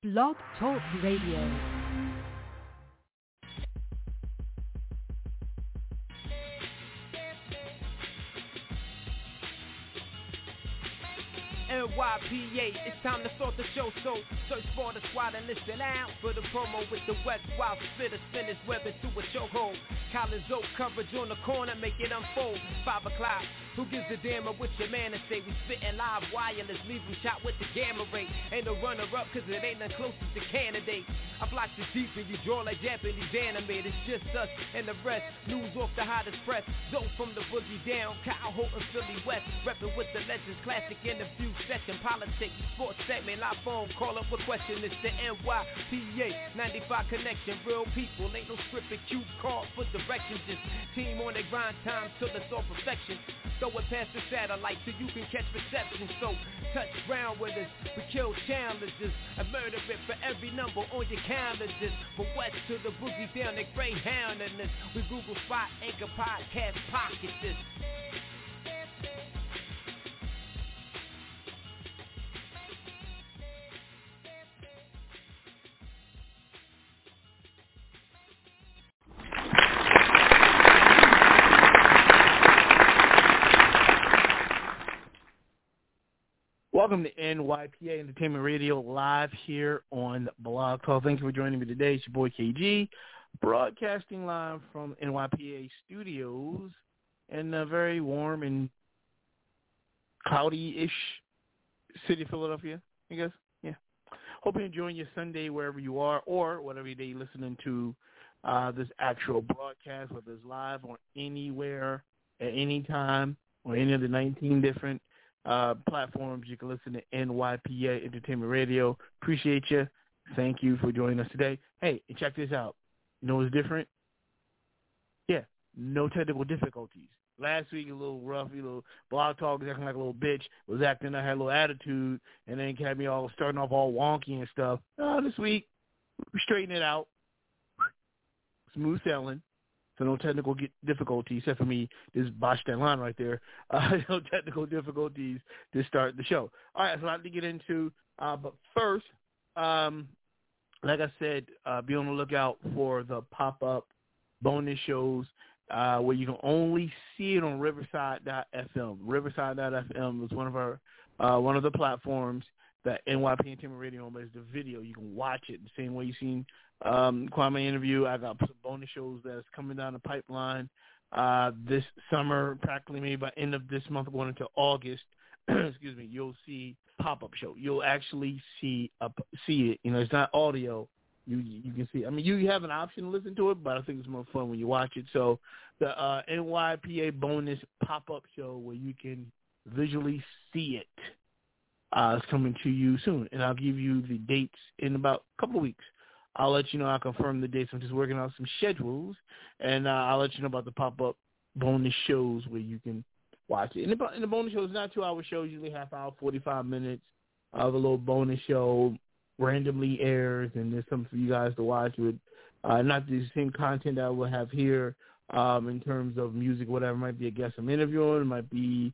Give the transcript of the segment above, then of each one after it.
Blog Talk Radio. NYPA, it's time to start the show, so search for the squad and listen out for the promo with the West Wild Spitter, spin his web into a chokehold. Collins Oak coverage on the corner, make it unfold. 5 o'clock, who gives a damn of what your man to say? We spitting live wireless, leave him shot with the gamma ray. Ain't no runner-up, cause it ain't none closest to candidate. I flash the deep and you draw like Japanese anime. It's just us and the rest, news off the hottest press. Zone from the boogie down, Kyle Holton, Philly West. Reppin' with the legends, classic interview session. Politics, sports segment, live phone, call up a question. It's the NYPA 95 connection. Real people, ain't no scripted cue card for directions. Just team on their grind time till it's all perfection. Throw it past the satellite so you can catch reception. So touch ground with us, we kill challenges and murder it for every number on your calendar. Just from west to the boogie down, they Greyhound in this. We Google Spot, Anchor Podcast, Pocket this. Welcome to NYPA Entertainment Radio, live here on Blog Talk. Thanks for joining me today. It's your boy KG, broadcasting live from NYPA Studios in a very warm and cloudy-ish city of Philadelphia, I guess. Yeah. Hope you're enjoying your Sunday wherever you are, or whatever day you're listening to this actual broadcast, whether it's live or anywhere at any time or any of the 19 different platforms. You can listen to NYPA Entertainment Radio. Appreciate you. Thank you for joining us today. Hey, and check this out. You know what's different? Yeah, no technical difficulties. Last week, a little rough, Blog Talk was acting like a little bitch, I had a little attitude, and then had me all starting off all wonky and stuff. This week, we straightened it out. Smooth sailing. So no technical difficulties, except for me just botched that line right there. No technical difficulties to start the show. All right, there's a lot to get into. But first, like I said, be on the lookout for the pop-up bonus shows where you can only see it on Riverside.fm. Riverside.fm is one of the platforms that NYP Entertainment Radio is the video. You can watch it the same way you've seen Kwame interview. I got some bonus shows that's coming down the pipeline this summer, practically maybe by end of this month going into August. Excuse me. You'll see pop-up show. You'll actually see it. It's not audio. You can see. I mean, you have an option to listen to it, but I think it's more fun when you watch it. So the NYPA bonus pop-up show where you can visually see it. It's coming to you soon, and I'll give you the dates in about a couple of weeks. I'll let you know. I'll confirm the dates. I'm just working out some schedules, and I'll let you know about the pop-up bonus shows where you can watch it. And the bonus shows, not 2-hour shows, usually half hour, 45 minutes of a little bonus show, randomly airs, and there's something for you guys to watch with not the same content that I will have here in terms of music, whatever. It might be a guest I'm interviewing. It might be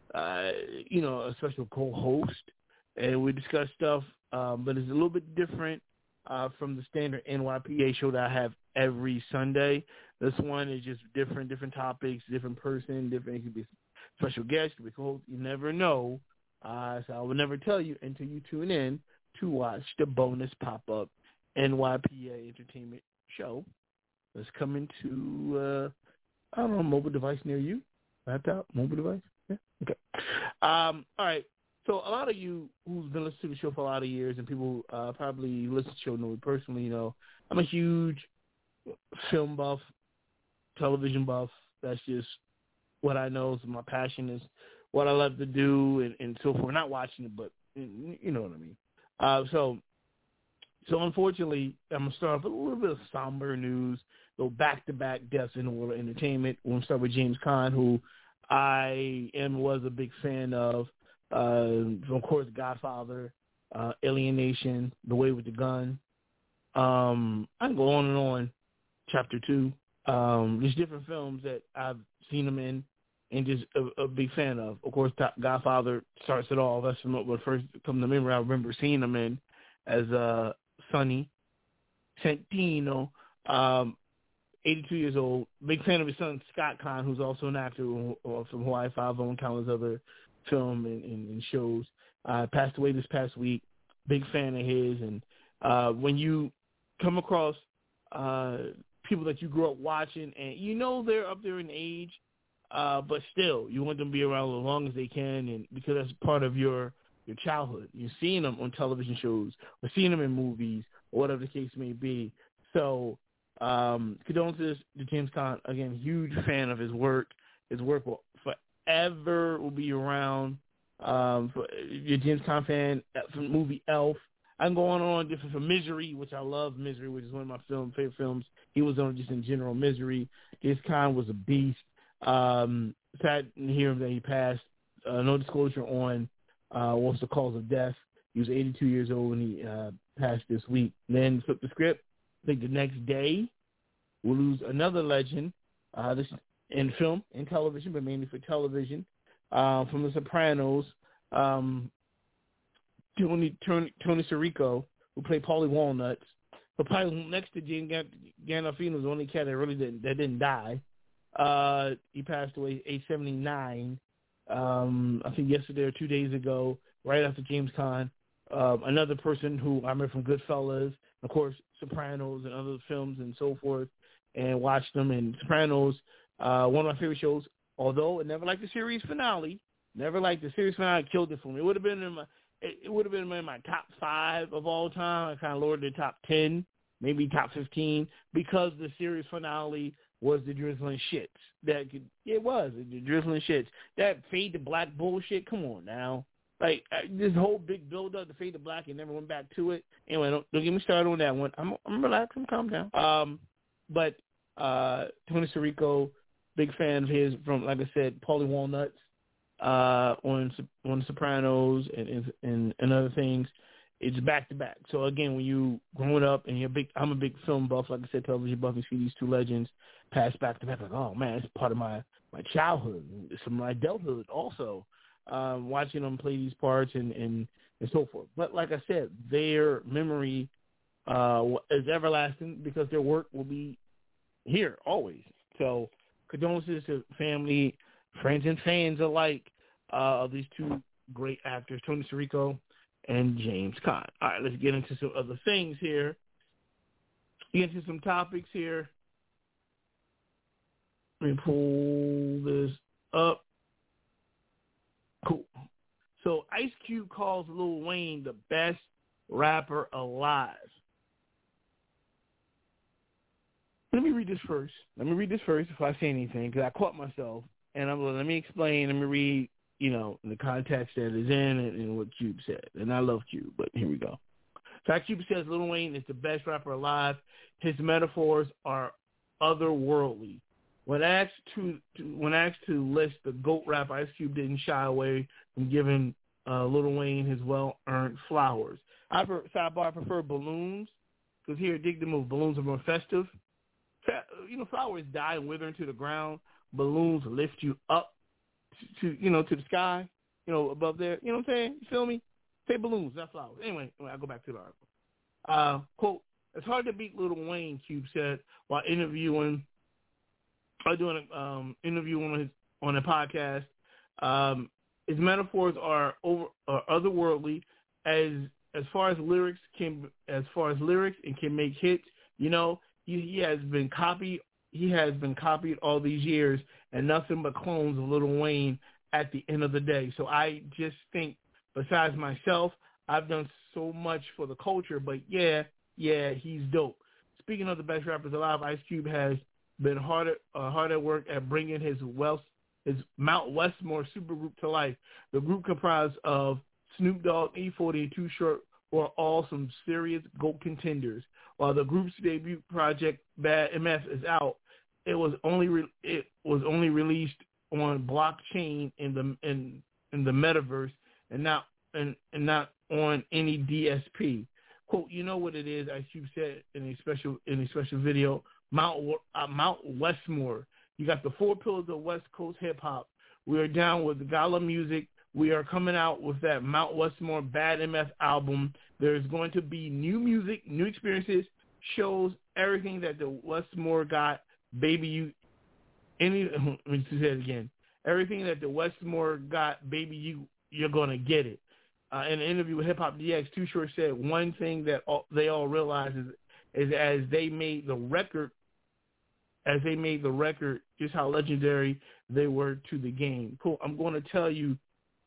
a special co-host, and we discuss stuff, but it's a little bit different from the standard NYPA show that I have every Sunday. This one is just different topics, different person, different. It could be special guest, it could be co-host. You never know, so I will never tell you until you tune in to watch the bonus pop-up NYPA Entertainment show that's coming to, mobile device near you, laptop, mobile device. Yeah. Okay. All right. So a lot of you who's been listening to the show for a lot of years, and people probably listen to the show know me personally, I'm a huge film buff, television buff. That's just what I know. So my passion is what I love to do and so forth. Not watching it, but you know what I mean. So unfortunately, I'm going to start off with a little bit of somber news, little back-to-back deaths in the world of entertainment. We're going to start with James Caan, who I was a big fan of course, Godfather, Alien Nation, The Way with the Gun. I can go on and on. Chapter 2. There's different films that I've seen him in and just a big fan of. Of course, Godfather starts it all. That's what first come to memory. I remember seeing him in as Sonny Santino, 82 years old. Big fan of his son, Scott Conn, who's also an actor from Hawaii Five-O and countless other film and shows. Passed away this past week. Big fan of his. And when you come across people that you grew up watching, and you know they're up there in age, but still, you want them to be around as long as they can, and because that's part of your childhood. You're seeing them on television shows or seeing them in movies or whatever the case may be. So condolences to James Caan. Again, huge fan of his work. His work will forever will be around. For you're a James Caan fan, from the movie Elf. I'm going on different from Misery, which I love Misery, which is one of my favorite films. He was on just in general Misery. James Caan was a beast. Sad to hear that he passed. No disclosure on what's the cause of death. He was 82 years old when he passed this week. Then flip the script. I think the next day we'll lose another legend. This in film and television, but mainly for television. From The Sopranos, Tony Sirico, who played Paulie Walnuts, but probably next to Gandolfino was the only cat that didn't die. He passed away age 79. I think yesterday or 2 days ago, right after James Caan. Another person who I remember from Goodfellas, of course, Sopranos and other films and so forth, and watched them. And Sopranos, one of my favorite shows. Although it never liked the series finale, killed it for me. It would have been in my top 5 of all time. I kind of lowered it to top 10, maybe top 15, because the series finale was the drizzling shits. It was the drizzling shits. That fade to black bullshit. Come on now, like this whole big build up to fade to black and never went back to it. Anyway, don't get me started on that one. I'm relaxed. I'm calm down. But Tony Sirico. Big fan of his from, like I said, Paulie Walnuts on Sopranos and other things. It's back to back. So again, when you growing up and I'm a big film buff, like I said, television buff, and see these two legends pass back to back. Like, oh man, it's part of my childhood, some of my adulthood also. Watching them play these parts and so forth. But like I said, their memory is everlasting because their work will be here always. So. Condolences to family, friends, and fans alike of these two great actors, Tony Sirico and James Caan. All right, let's get into some other things here. Get into some topics here. Let me pull this up. Cool. So Ice Cube calls Lil Wayne the best rapper alive. Let me read this first before I say anything, because I caught myself. And let me explain. Let me read, the context that it's in and what Cube said. And I love Cube, but here we go. So Cube says Lil Wayne is the best rapper alive. His metaphors are otherworldly. When asked to list the GOAT rapper, Ice Cube didn't shy away from giving Lil Wayne his well-earned flowers. I prefer balloons, because here, dig the move. Balloons are more festive. Flowers die and wither into the ground. Balloons lift you up to the sky, above there. You know what I'm saying? You feel me? Say balloons, not flowers. Anyway, I'll go back to the article. Quote, it's hard to beat Lil Wayne, Cube said, while doing an interview on a podcast. His metaphors are otherworldly as far as lyrics and can make hits. He has been copied all these years, and nothing but clones of Lil Wayne at the end of the day. So I just think, besides myself, I've done so much for the culture, but yeah, he's dope. Speaking of the best rappers alive, Ice Cube has been hard at work at bringing his Mount Westmore supergroup to life. The group comprised of Snoop Dogg, E40, and Too Short were all some serious GOAT contenders. While the group's debut project Bad MF is out, it was only released on blockchain in the metaverse and not on any DSP. Quote, you know what it is, Ice Cube said in a special video, Mount Westmore. You got the 4 pillars of West Coast hip hop. We are down with the Gala music. We are coming out with that Mount Westmore Bad MF album There's going to be new music, new experiences, shows, everything that the Westmore got. Baby, let me say it again. Everything that the Westmore got, baby, you're going to get it. In an interview with Hip Hop DX, Too Short said one thing that they all realized is as they made the record, just how legendary they were to the game. Cool. I'm going to tell you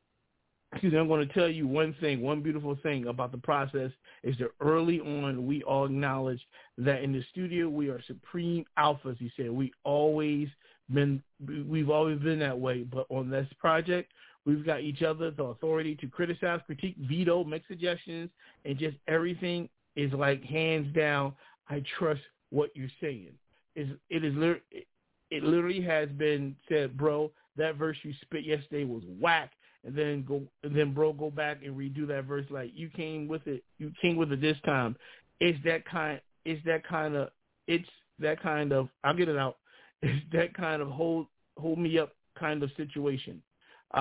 one beautiful thing about the process is that early on we all acknowledged that in the studio we are supreme alphas. He said we've always been that way, but on this project we've got each other, the authority to criticize, critique, veto, make suggestions, and just everything is like hands down. I trust what you're saying. It literally has been said, bro, that verse you spit yesterday was whack, and then go back and redo that verse like you came with it this time. It's that kind of I'll get it out. It's that kind of hold me up kind of situation. What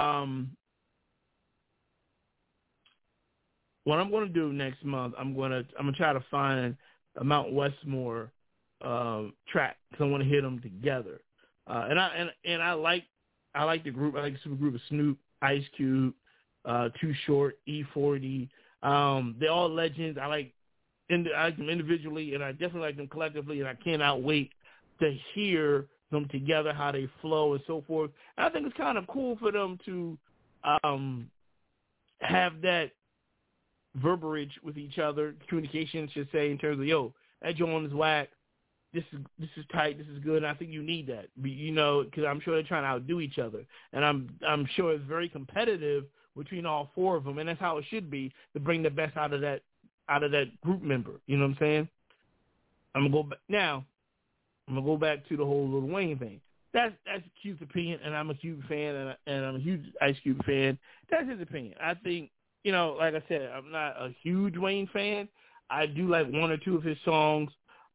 I'm going to do next month, I'm going to try to find a Mount Westmore track because I want to hit them together. And I like the group. I like the super group of Snoop, Ice Cube, Too Short, E40. They're all legends. I like them individually, and I definitely like them collectively. And I cannot wait to hear them together, how they flow and so forth. And I think it's kind of cool for them to have that verbiage with each other, communication, should say, in terms of, yo, that joint is whack. This is tight. This is good. And I think you need that, because I'm sure they're trying to outdo each other, and I'm sure it's very competitive between all four of them, and that's how it should be to bring the best out of that group member. You know what I'm saying? I'm gonna go back to the whole Lil Wayne thing. That's Cube's opinion, and I'm a Cube fan, and I'm a huge Ice Cube fan. That's his opinion. I think, like I said, I'm not a huge Wayne fan. I do like one or two of his songs.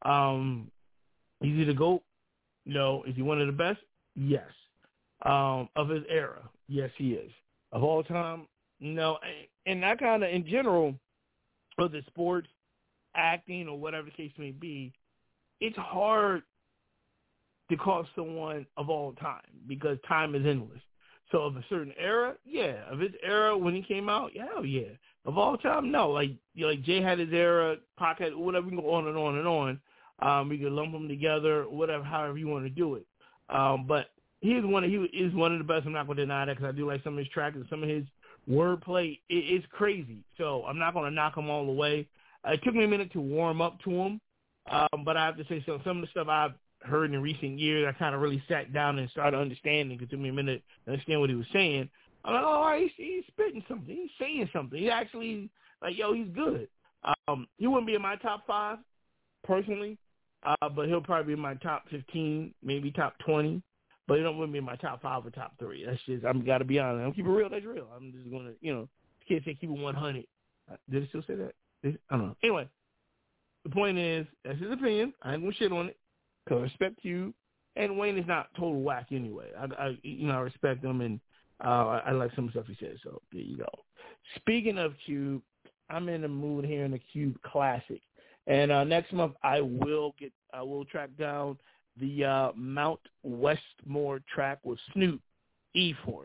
Is he the GOAT? No. Is he one of the best? Yes. Of his era? Yes, he is. Of all time? No. And that kind of, in general, whether it's sports, acting, or whatever the case may be, it's hard to call someone of all time because time is endless. So of a certain era, yeah. Of his era when he came out, hell yeah. Of all time, no. Like Jay had his era, Pac had, whatever, we can go on and on and on. We could lump them together, whatever, however you want to do it. But he is one of the best. I'm not going to deny that because I do like some of his tracks and some of his wordplay. It's crazy. So I'm not going to knock him all the way. It took me a minute to warm up to him, but I have to say some of the stuff I've heard in recent years, I kind of really sat down and started understanding. It took me a minute to understand what he was saying. I'm like, oh, he's spitting something. He's saying something. He actually, he's good. He wouldn't be in my top 5 personally. But he'll probably be in my top 15, maybe top 20. But he wouldn't be in my top 5 or top 3. That's just, I've got to be honest. I'm keep it real. That's real. I'm just going to, can't say keep it 100. Did it still say that? I don't know. Anyway, the point is, that's his opinion. I ain't going to shit on it because I respect you. And Wayne is not total whack anyway. I respect him, and I like some stuff he says. So there you go. Speaking of Cube, I'm in the mood here in the Cube Classic. And next month I will track down the Mount Westmore track with Snoop, E40.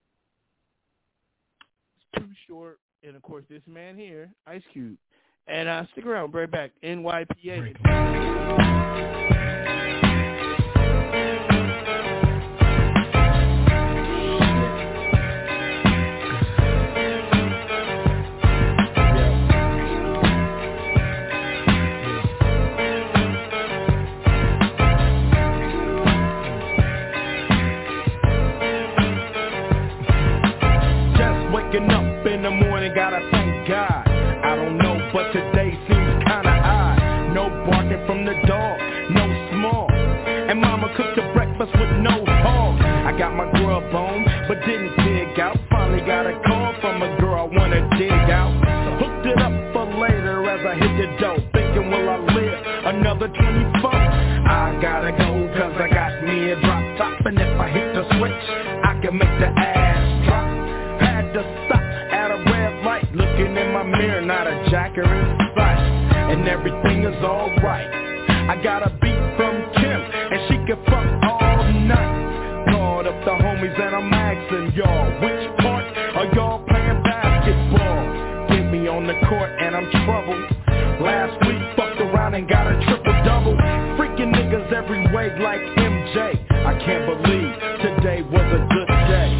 It's Too Short, and of course this man here, Ice Cube. And stick around, right back, NYPA. Waking up in the morning, gotta thank God. I don't know, but today seems kinda odd. No barking from the dog, no small. And mama cooked the breakfast with no hog. I got my grub on, but didn't dig out. Finally got a call from a girl I wanna dig out. Hooked it up for later as I hit the dough. Thinking, will I live another 24? I gotta go, cause I got me a drop top. And if I hit the switch, I can make the ass drop. To stop at a red light, looking in my mirror, not a jack and everything is alright. I got a beat from Kim, and she can fuck all night. Called up the homies and I'm asking y'all, which part are y'all playing basketball? Get me on the court and I'm troubled. Last week fucked around and got a triple-double. Freaking niggas every way like MJ. I can't believe today was a good day.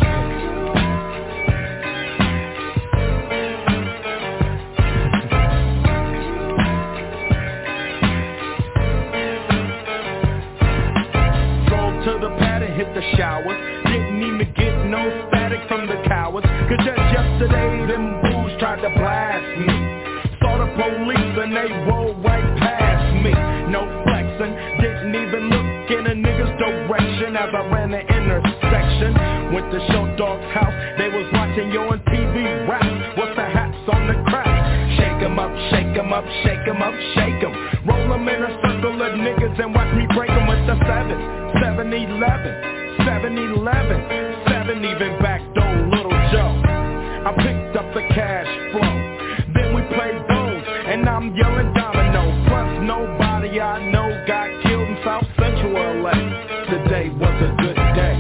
Drove to the pad and hit the shower. Didn't even get no static from the cowards. Cause just yesterday them fools tried to blast me. Saw the police and they rolled right past me. No flexing, didn't even look in a nigga's direction as I ran the intersection. Went to Show Dog's house, they was watching you on TV rap. What's the hats on the crack? Shake 'em up, shake 'em up, shake 'em up, shake 'em. Roll 'em in a circle of niggas and watch me break 'em with the 7-11, 7-11, 7 even backdoor Little Joe. I picked up the cash flow. Then we played those, and I'm yelling domino. Plus nobody I know got killed in South Central LA. Today was a good day.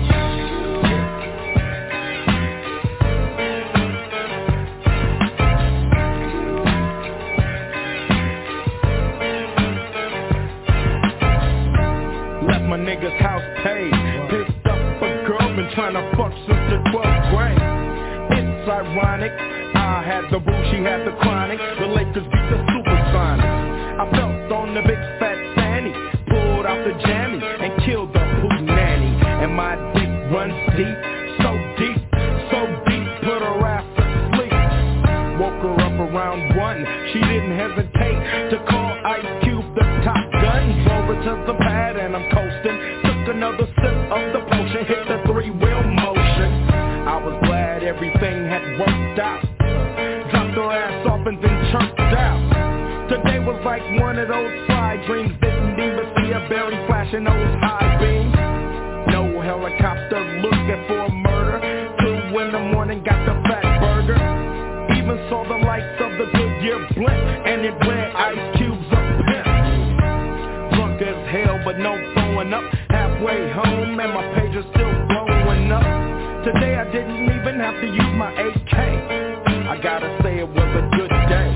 Left my nigga's house paid. Picked up a girl, been trying to fuck since the 12th grade. It's ironic, I had the boo, she had the chronic. The Lakers beat the Supersonics. I felt on the big fat fanny, pulled out the jammy and killed the poo nanny. And my dick runs deep, so deep, put her ass to sleep. Woke her up around 1, she didn't hesitate to call Ice Cube the Top Gun. Drove her to the pad and I'm coasting. Took another sip of the potion, hit the 3-wheel motion. I was glad everything had worked out. Dropped her ass off and then chirped out. Today was like one of those fly dreams. Didn't even see a berry flashing those high beams. No helicopter looking for a murder. 2 in the morning got the fat burger. Even saw the lights of the Goodyear blimp, and it read Ice Cube's a pimp. Drunk as hell but no throwing up. Halfway home and my pager's still blowing up. Today I didn't even have to use my AK. I gotta say it was a good day.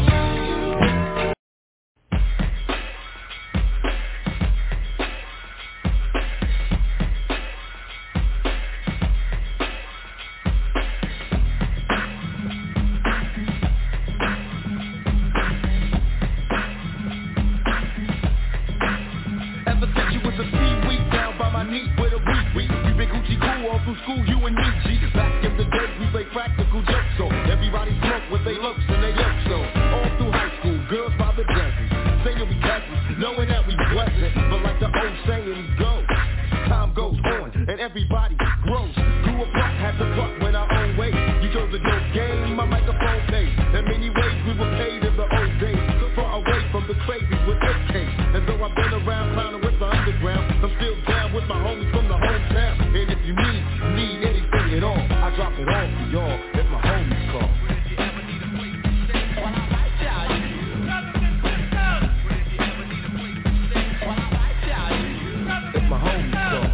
Ever since you was a seaweed down by my knee with a weed. You been Gucci cool all through school, you and me, G. Back in the day, we play practical jokes on. Everybody smoke with they looks and they looks on. All through high school, girls by the dozens, saying we cousins, knowing that we blessed. But like the old saying goes, time goes on and everybody grows. Grew apart, had to part went our own way. You chose the dope game, my microphone paid. In many ways we were paid in the old days. Far away from the crazies with AKs. And though I've been around clowning with the underground, I'm still down with my homies from the hometown. And if you need anything at all, I drop it off to y'all if my homies call. If my homies call.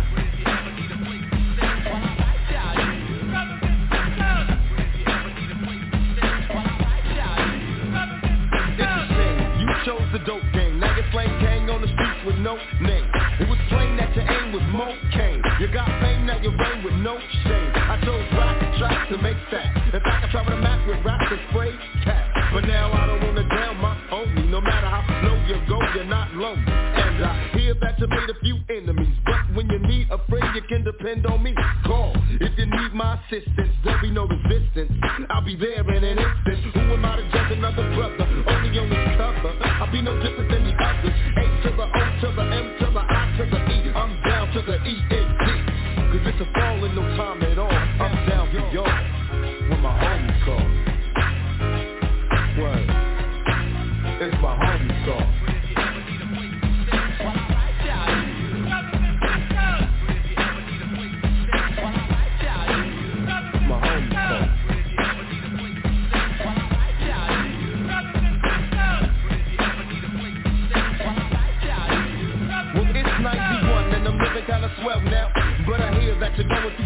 Chose the dope game, now you're slang gang on the streets with no name. It was plain that your aim was more cane. You got fame, now you reign with no shame. I chose rap tracks to make stacks. In fact, I travel the map with raps and spray cats. But now I don't wanna down my homie. No matter how low you go, you're not lonely. And I hear that you made a few enemies, but when you need a friend, you can depend on me. Call if you need my assistance. There'll be no resistance. I'll be there in an instant. Who am I to judge another brother? Only on this cover. I'll be no different than the others. A to the O to the M to the I to the E. I'm down to the E-N-D. Cause it's a fall in no time at all. I'm down for y'all when my homies call. Word. It's my homies call. My homies call.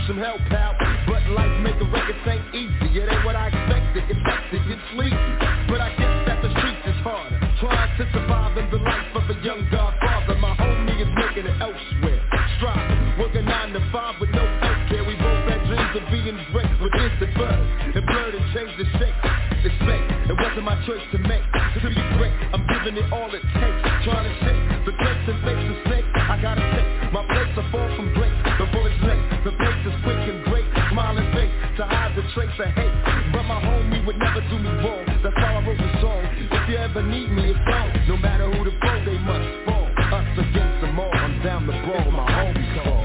some help out, but life making records ain't easy. It ain't what I expected, infected, it's sleazy. But I guess that the streets is harder, trying to survive in the life of a young godfather. My homie is making it elsewhere, striving, working 9 to 5 with no health care. We both had dreams of being great, but instant buzz, it blurred and changed the shape. It's fake, it wasn't my choice to make. To be great, I'm giving it all it takes. Trying to shake the clips and face the snake. I gotta take my place, I fall from grace. The bullet's late, the pace is quick and great. Smiling face to hide the trace of hate. But my homie would never do me wrong. That's how I wrote the song. If you ever need me, it's on. No matter who the foe, they must fall. Us against them all, I'm down the brawl. My homie's call.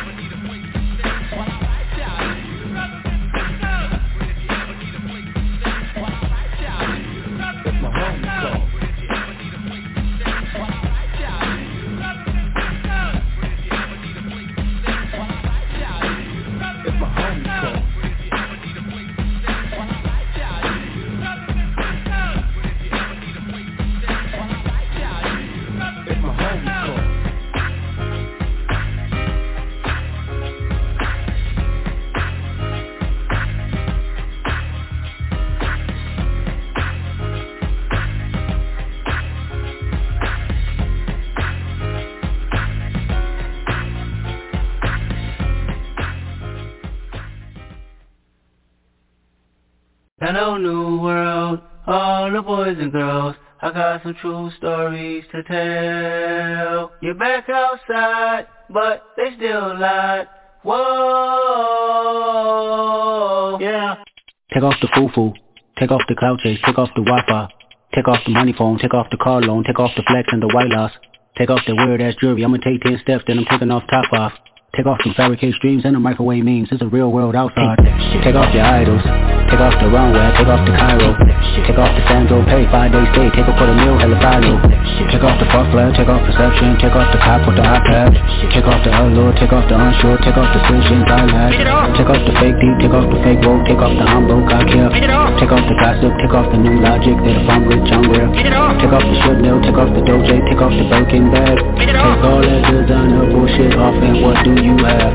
Hello, new world, all the boys and girls. I got some true stories to tell. You're back outside, but they still lied. Whoa, yeah. Take off the foo-foo, take off the cloud chase, take off the Wi-Fi, take off the money phone, take off the car loan, take off the flex and the white loss, take off the weird-ass jewelry. I'ma take 10 steps, then I'm taking off top off. Take off some fabricated streams and the microwave memes. It's a real world outside. Take off your idols. Take off the runway. Take off the Cairo. Take off the Sandro Pay. 5-day stay. Take a quarter meal. Hella value. Take off the fuck flag. Take off perception. Take off the cop with the iPad. Take off the allure. Take off the unsure. Take off the decisions I had. Take off the fake deep. Take off the fake woke. Take off the I'm broke. I care. Take off the gossip. Take off the new logic. That if I'm rich, I'm real. Take off the Chanel. Take off the Doja. Take off the Birkin bag. Take all that designer bullshit off and what do you have?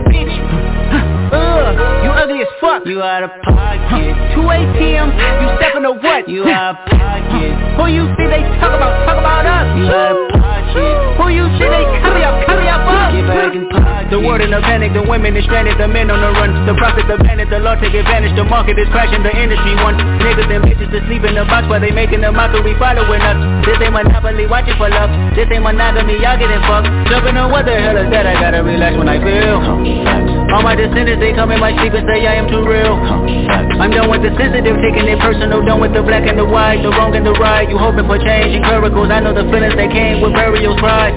You ugly as fuck. You out of pocket. 2 ATM. You stepping to what? You out of pocket. Who you think they talk about us? You out of pocket. Who you think they cover up us? Get back in pocket. The world in a panic. The women is stranded. The men on the run. The profits abandoned. The law take advantage. The market is crashing. The industry won. Niggas and bitches to sleep in the box while they making a mockery following us. This ain't monopoly. Watching for love. This ain't monogamy. Y'all getting fucked. Jumping on what the hell is that? I gotta relax when I feel. All my descendants, they come in my sleep and say I am too real. I'm done with the sensitive, taking it personal. Done with the black and the white, the wrong and the right. You hoping for change and miracles. I know the feelings that came with burials, pride.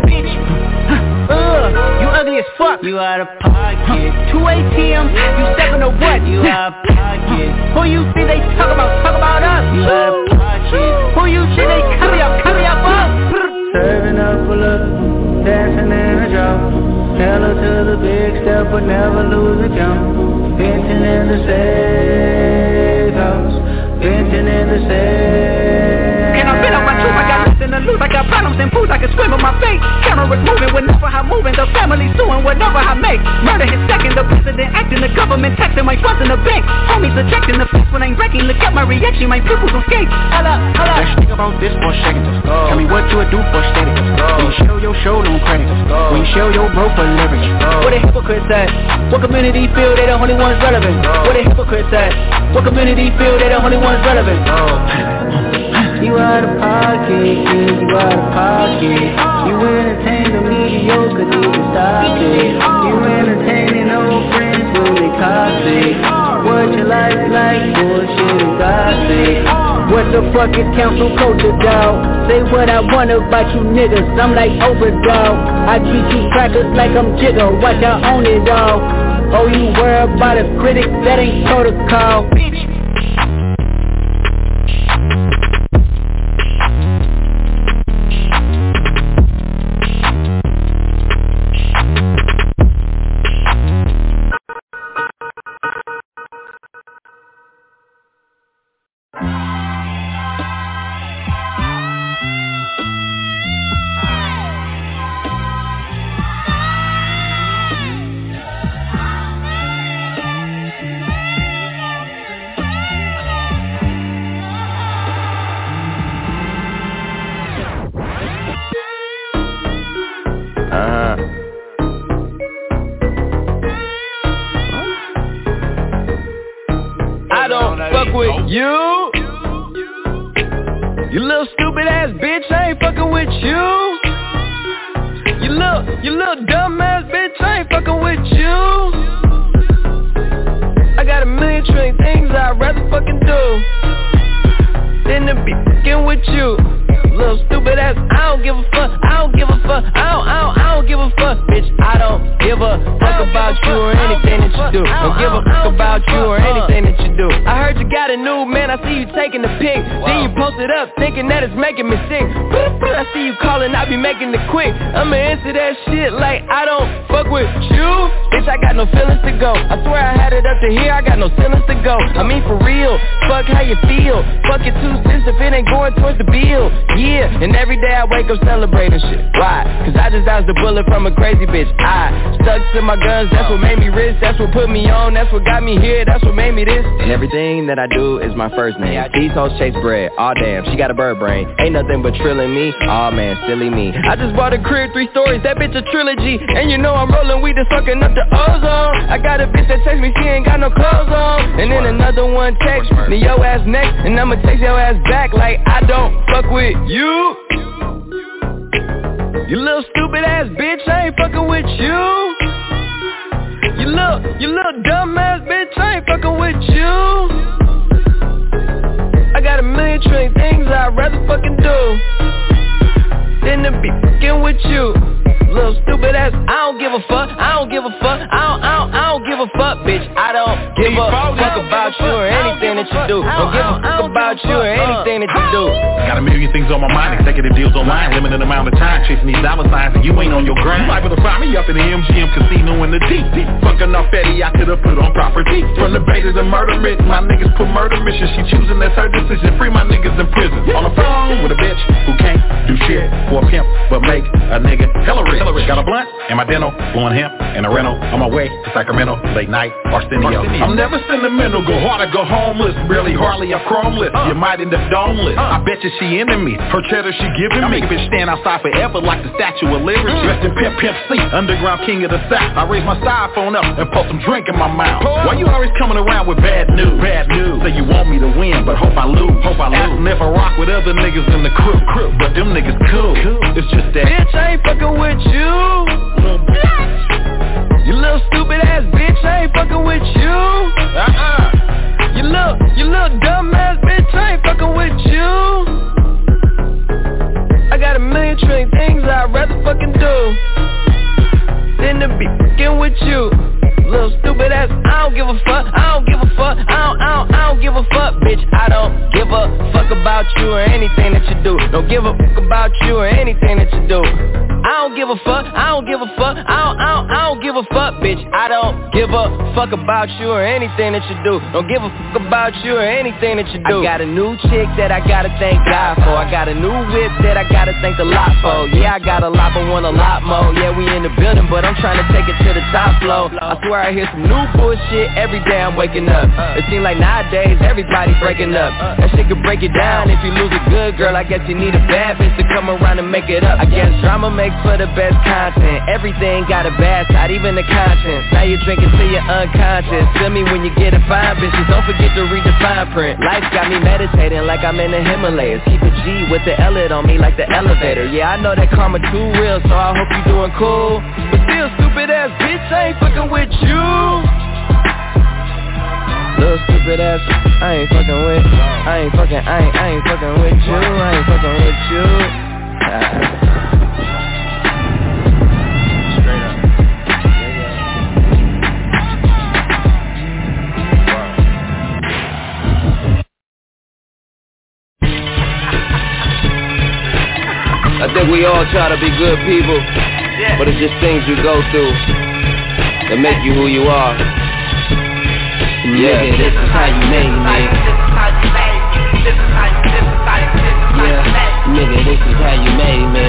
You ugly as fuck. You out of pocket. 2 ATM. You stepping to what? You out of pocket. Who you think they talk about us? You out of pocket. Who you think they cover up us? Serving up for love, dancing in a drop. Tell her to the big step but never lose a count. Venting in the safe house. Venting in the safe. Can I fit up my truth? I got nothing to lose. I got problems and fools. I can swim on my face. Camera moving whenever I'm moving. The family suing whatever I make. Murder his second. The president acting. The government taxing. My funds in the bank. Homies ejecting. The fence when I'm breaking. Look at my reaction. My people's on skate. Hold up. Let's think about this for a second. Tell me what you would do for steady. When you show your show, don't credit. When you show your bro for leverage. What the hypocrites at? What community feel they the only ones relevant? What the hypocrites at? What community feel they the only ones relevant? You out of pocket, yeah, you out of pocket. You entertain the mediocre, need to stop it. You entertaining old friends when they toxic. What your life like, bullshit and gossip. What the fuck is council culture, dawg? Say what I want about you niggas, I'm like overdog. I treat you crackers like I'm Jigga, watch I own it all. Oh, you worry about a critic, that ain't protocol. I don't fuck with you. You little stupid ass bitch, I ain't fucking with you. You little dumb ass bitch, I ain't fucking with you. I got a million trillion things I'd rather fucking do than to be fucking with you. Little stupid ass, I don't give a fuck, I don't give a fuck, I don't give a fuck, bitch. I don't give a fuck about you or anything that you do. Don't give a fuck about you or anything that you do. I heard you got a new man, I see you taking the pic. Then you post it up, thinking that it's making me sick. I see you calling, I be making it quick. I'ma answer that shit like I don't fuck with you. Bitch, I got no feelings to go. I swear I had it up to here, I got no feelings to go. I mean for real, fuck how you feel. Fuck your 2 cents if it ain't going towards the bill. Yeah, and every day I wake up celebrating shit. Why? Cause I just dodged a bullet from a crazy bitch. I stuck to my guns, that's what made me rich. That's what put me on, that's what got me here. That's what made me this. And everything that I do is my first name. These hoes chase bread, aw damn, she got a bird brain. Ain't nothing but trilling me, aw man, silly me. I just bought a crib, 3 stories, that bitch a trilogy. And you know I'm rolling weed and sucking up the ozone. I got a bitch that text me, she ain't got no clothes on. And then another one text me, your ass next. And I'ma text your ass back like I don't fuck with you. You little stupid ass bitch, I ain't fucking with you. You little dumb ass bitch, I ain't fucking with you. I got a million trillion things I'd rather fucking do than to be fucking with you. Little stupid ass, I don't give a fuck, I don't give a fuck, I don't give a fuck, bitch. I don't give a fuck about you or anything that you do. Don't give a fuck about you or anything that you do. Got a million things on my mind, executive deals online, limited amount of time, chasing these dollar signs, and you ain't on your grind. You liable to find me up in the MGM casino in the deep. Fucking off Eddie, I could've put on property. From the bait to the murder myth, my niggas put murder mission. She choosing, that's her decision. Free my niggas in prison. On the phone with a bitch who can't do shit for a pimp, but make a nigga hella rich. Got a blunt in my dental, blowing hemp in a rental. On my way to Sacramento, late night, Arsenio. I'm never sentimental, go hard or go homeless. Barely, hardly a chromeless. You might end up domeless. I bet you she into me. Her cheddar she giving me. I make a bitch stand outside forever like the Statue of Liberty. Dressed in Pimp C, underground king of the South. I raise my styrofoam up and pour some drink in my mouth. Why you always coming around with bad news? Say you want me to win, but hope I lose. Asking if I rock with other niggas in the crew. But them niggas cool. It's just that bitch, I ain't fucking with you. You little stupid ass bitch, I ain't fucking with you. You little dumb ass bitch, I ain't fucking with you. I got a million trillion things I'd rather fucking do than to be fucking with you. Little stupid ass, I don't give a fuck, I don't give a fuck, I don't give a fuck, bitch. I don't give a fuck about you or anything that you do. Don't give a fuck about you or anything that you do. I don't give a fuck, I don't give a fuck, I don't give a fuck, bitch. I don't give a fuck about you or anything that you do. Don't give a fuck about you or anything that you do. I got a new chick that I gotta thank God for. I got a new whip that I gotta thank the lot for. Yeah, I got a lot but want a lot more. Yeah, we in the building but I'm trying to take it to the top floor. I swear I hear some new bullshit every day I'm waking up. It seems like nowadays everybody breaking up. That shit could break it down if you lose a good girl. I guess you need a bad bitch to come around and make it up. I guess drama makes for the best content. Everything got a bad side, even the conscience. Now you're drinking till you're unconscious. Feel me when you get a fine bitches. Don't forget to read the fine print. Life's got me meditating like I'm in the Himalayas. Keep a G with the L on me like the elevator. Yeah, I know that karma too real, so I hope you doing cool. But still stupid ass bitch, I ain't fucking with you. Little stupid ass, I ain't fucking with. I ain't fucking with you. I ain't fucking with you. I think we all try to be good people, but it's just things you go through that make you who you are. Yeah, nigga, this is how you made me. Yeah, nigga, this is how you made me.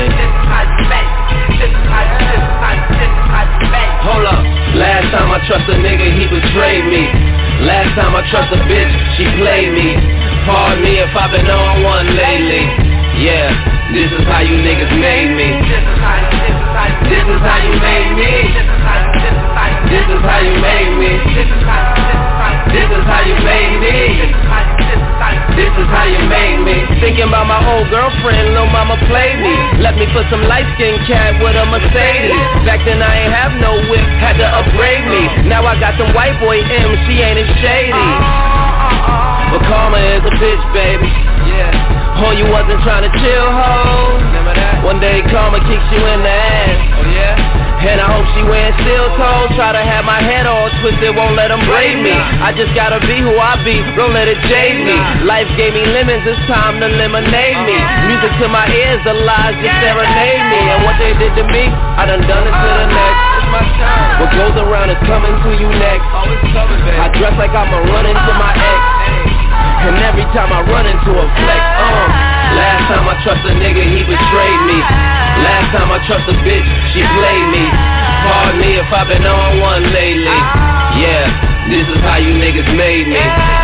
Hold up, last time I trust a nigga, he betrayed me. Last time I trust a bitch, she played me. Pardon me if I've been on one lately. Yeah, this is how you niggas made me. This is how you made me. This is how you made me. This is how you made me. This is how you made me. Thinking about my old girlfriend, lil' mama played me. Left me for some light-skinned cat with a Mercedes. Back then I ain't have no whip, had to upgrade me. Now I got some white boy M, she ain't as shady. But karma is a bitch, baby. Yeah. Oh, you wasn't trying to chill, ho. Remember that? One day karma kicks you in the ass. Oh yeah. And I hope she wearing steel toes. Try to have my head all twisted, won't let them braid me. I just gotta be who I be, don't let it jade me. Life gave me lemons, it's time to lemonade me. Music to my ears, the lies just serenade me. And what they did to me, I done it to the next. It's my time. What goes around is coming to you next. I dress like I'ma run into my ex. And every time I run into a flex, last time I trust a nigga, he betrayed me. Last time I trust a bitch, she played me. Pardon me if I've been on one lately. Yeah, this is how you niggas made me.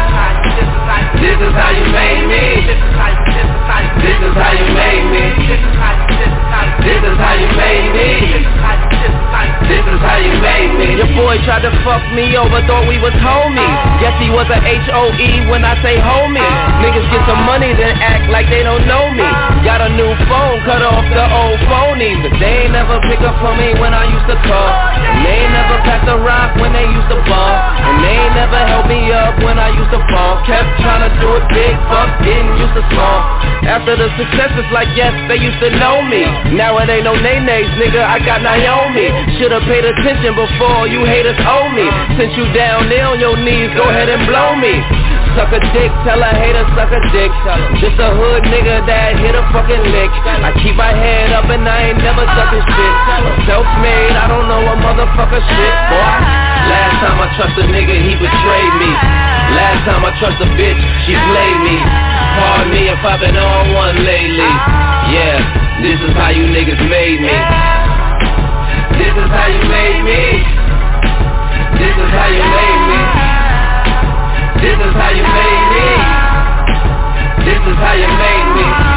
This is how you made me. This is how you made me. This is how you made me. This is how you made me. Your boy tried to fuck me over, thought we was homies. Guess he was a H-O-E when I say homie. Niggas get some money then act like they don't know me. Got a new phone, cut off the old phony. But they ain't never pick up for me when I used to call. And they ain't never packed a rock when they used to ball. And they ain't never helped me up when I used to fall. Kept trying to do it big, fuck getting used to small. After the success, it's like yes, they used to know me. Now it ain't no nay-nays, nigga, I got Naomi. Should've paid attention before you haters owe me. Since you down there on your knees, go ahead and blow me. Suck a dick, tell a hater suck a dick. Just a hood nigga that hit a fucking lick. I keep my head up and I ain't never sucking shit. Self-made, I don't know a motherfucker shit, boy. Last time I trust a nigga, he betrayed me. Last time I trust a bitch, she played me. Pardon me if I've been on one lately. Yeah, this is how you niggas made me. This is how you made me. This is how you made me. This is how you made me. This is how you made me.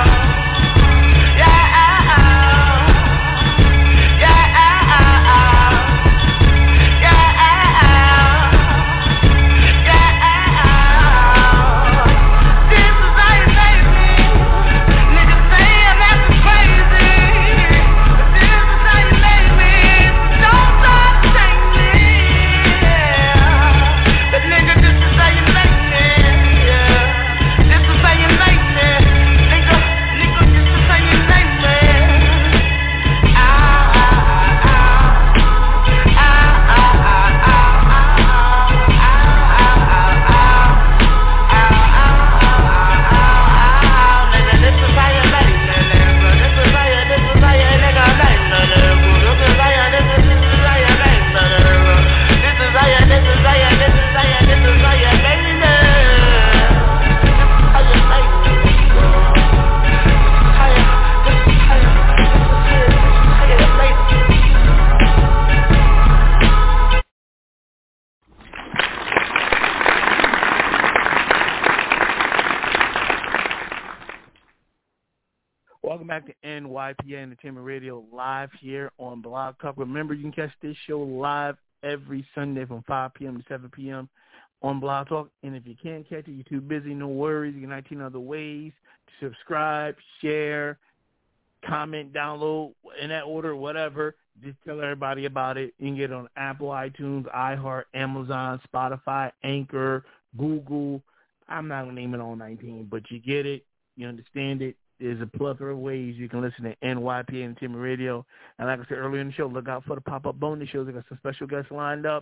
Welcome back to NYPA Entertainment Radio live here on Blog Talk. Remember, you can catch this show live every Sunday from 5 p.m. to 7 p.m. on Blog Talk. And if you can't catch it, you're too busy, no worries. You can 19 other ways to subscribe, share, comment, download, in that order, whatever. Just tell everybody about it. You can get it on Apple, iTunes, iHeart, Amazon, Spotify, Anchor, Google. I'm not going to name it all 19, but you get it. You understand it. There's a plethora of ways you can listen to NYPA Entertainment Radio. And like I said earlier in the show, look out for the pop-up bonus shows. I got some special guests lined up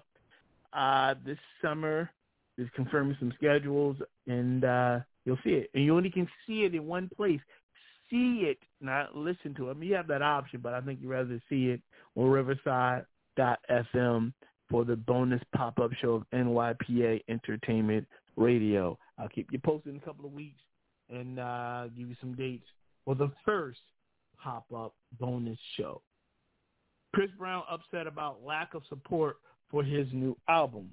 this summer. Just confirming some schedules, and you'll see it. And you only can see it in one place. See it, not listen to it. I mean, you have that option, but I think you'd rather see it on Riverside.fm for the bonus pop-up show of NYPA Entertainment Radio. I'll keep you posted in a couple of weeks and give you some dates for the first pop-up bonus show. Chris Brown upset about lack of support for his new album.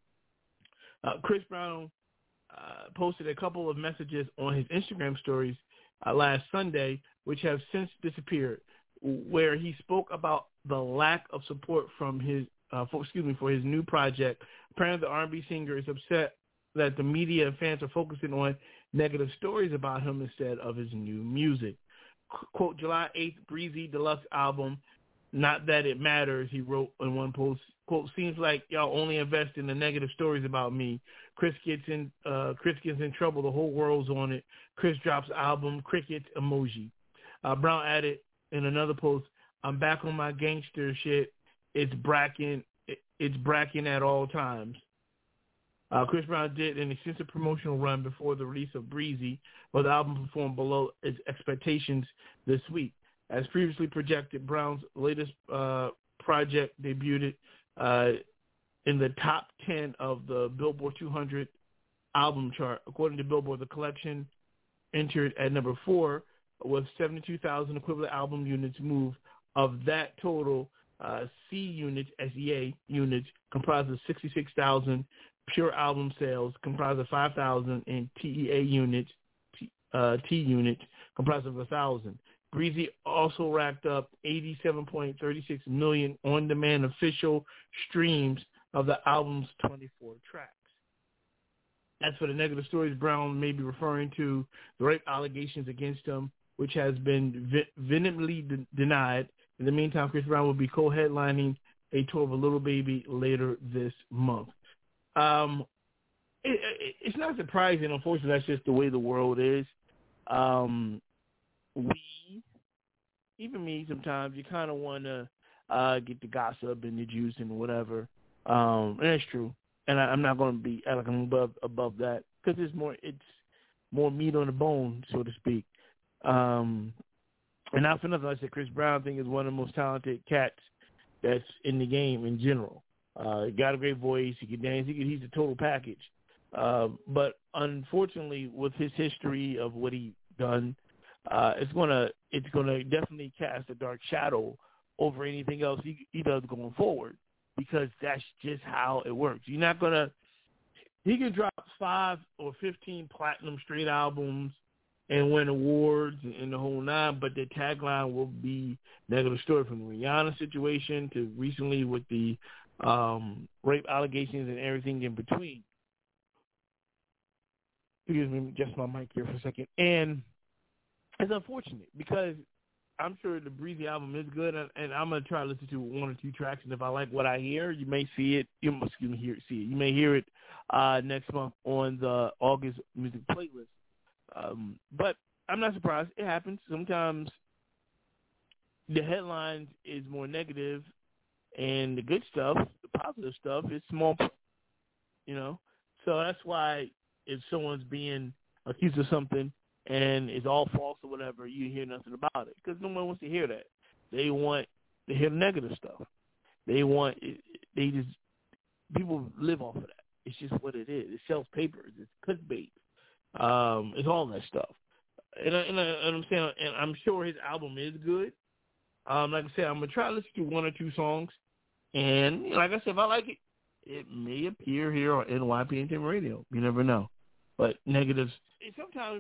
Chris Brown posted a couple of messages on his Instagram stories last Sunday, which have since disappeared. where he spoke about the lack of support from his for his new project. Apparently, the R&B singer is upset that the media and fans are focusing on negative stories about him instead of his new music. Quote, July 8th, Breezy Deluxe album, Not That It Matters, he wrote in one post. Quote, seems like y'all only invest in the negative stories about me. Chris gets in trouble, the whole world's on it. Chris drops album, crickets emoji. Brown added in another post, I'm back on my gangster shit. It's bracking at all times. Chris Brown did an extensive promotional run before the release of Breezy, but the album performed below its expectations this week. As previously projected, Brown's latest project debuted in the top 10 of the Billboard 200 album chart. According to Billboard, the collection entered at number 4 with 72,000 equivalent album units moved. Of that total, C units, SEA units, comprised of 66,000. Pure album sales comprised of 5,000, and TEA units, T units, comprised of 1,000. Breezy also racked up 87.36 million on-demand official streams of the album's 24 tracks. As for the negative stories, Brown may be referring to the rape allegations against him, which has been vehemently denied. In the meantime, Chris Brown will be co-headlining a tour of a Little Baby later this month. It's not surprising. Unfortunately, that's just the way the world is. Even me, sometimes you kind of want to get the gossip and the juice and whatever. And that's true. And I'm not going to be like I'm above that because it's more meat on the bone, so to speak. And not for nothing, I said Chris Brown, I think, is one of the most talented cats that's in the game in general. Got a great voice. He can dance. He's a total package. But unfortunately, with his history of what he done, it's gonna definitely cast a dark shadow over anything else he does going forward, because that's just how it works. You're not gonna. He can drop 5 or 15 platinum straight albums and win awards and the whole nine, but the tagline will be negative story, from the Rihanna situation to recently with the rape allegations and everything in between. Excuse me, just my mic here for a second. And it's unfortunate because I'm sure the Breezy album is good, and I'm going to try to listen to 1 or 2 tracks, and if I like what I hear, you may see it. You may hear it next month on the August music playlist. But I'm not surprised. It happens. Sometimes the headlines is more negative, and the good stuff, the positive stuff, is small, So that's why if someone's being accused of something and it's all false or whatever, you hear nothing about it because no one wants to hear that. They want to hear the negative stuff. People live off of that. It's just what it is. It sells papers. It's clickbait. It's all that stuff. And I'm saying, and I'm sure his album is good. Like I said, I'm gonna try to listen to 1 or 2 songs, and like I said, if I like it, it may appear here on NYPN Radio. You never know. But negatives. Sometimes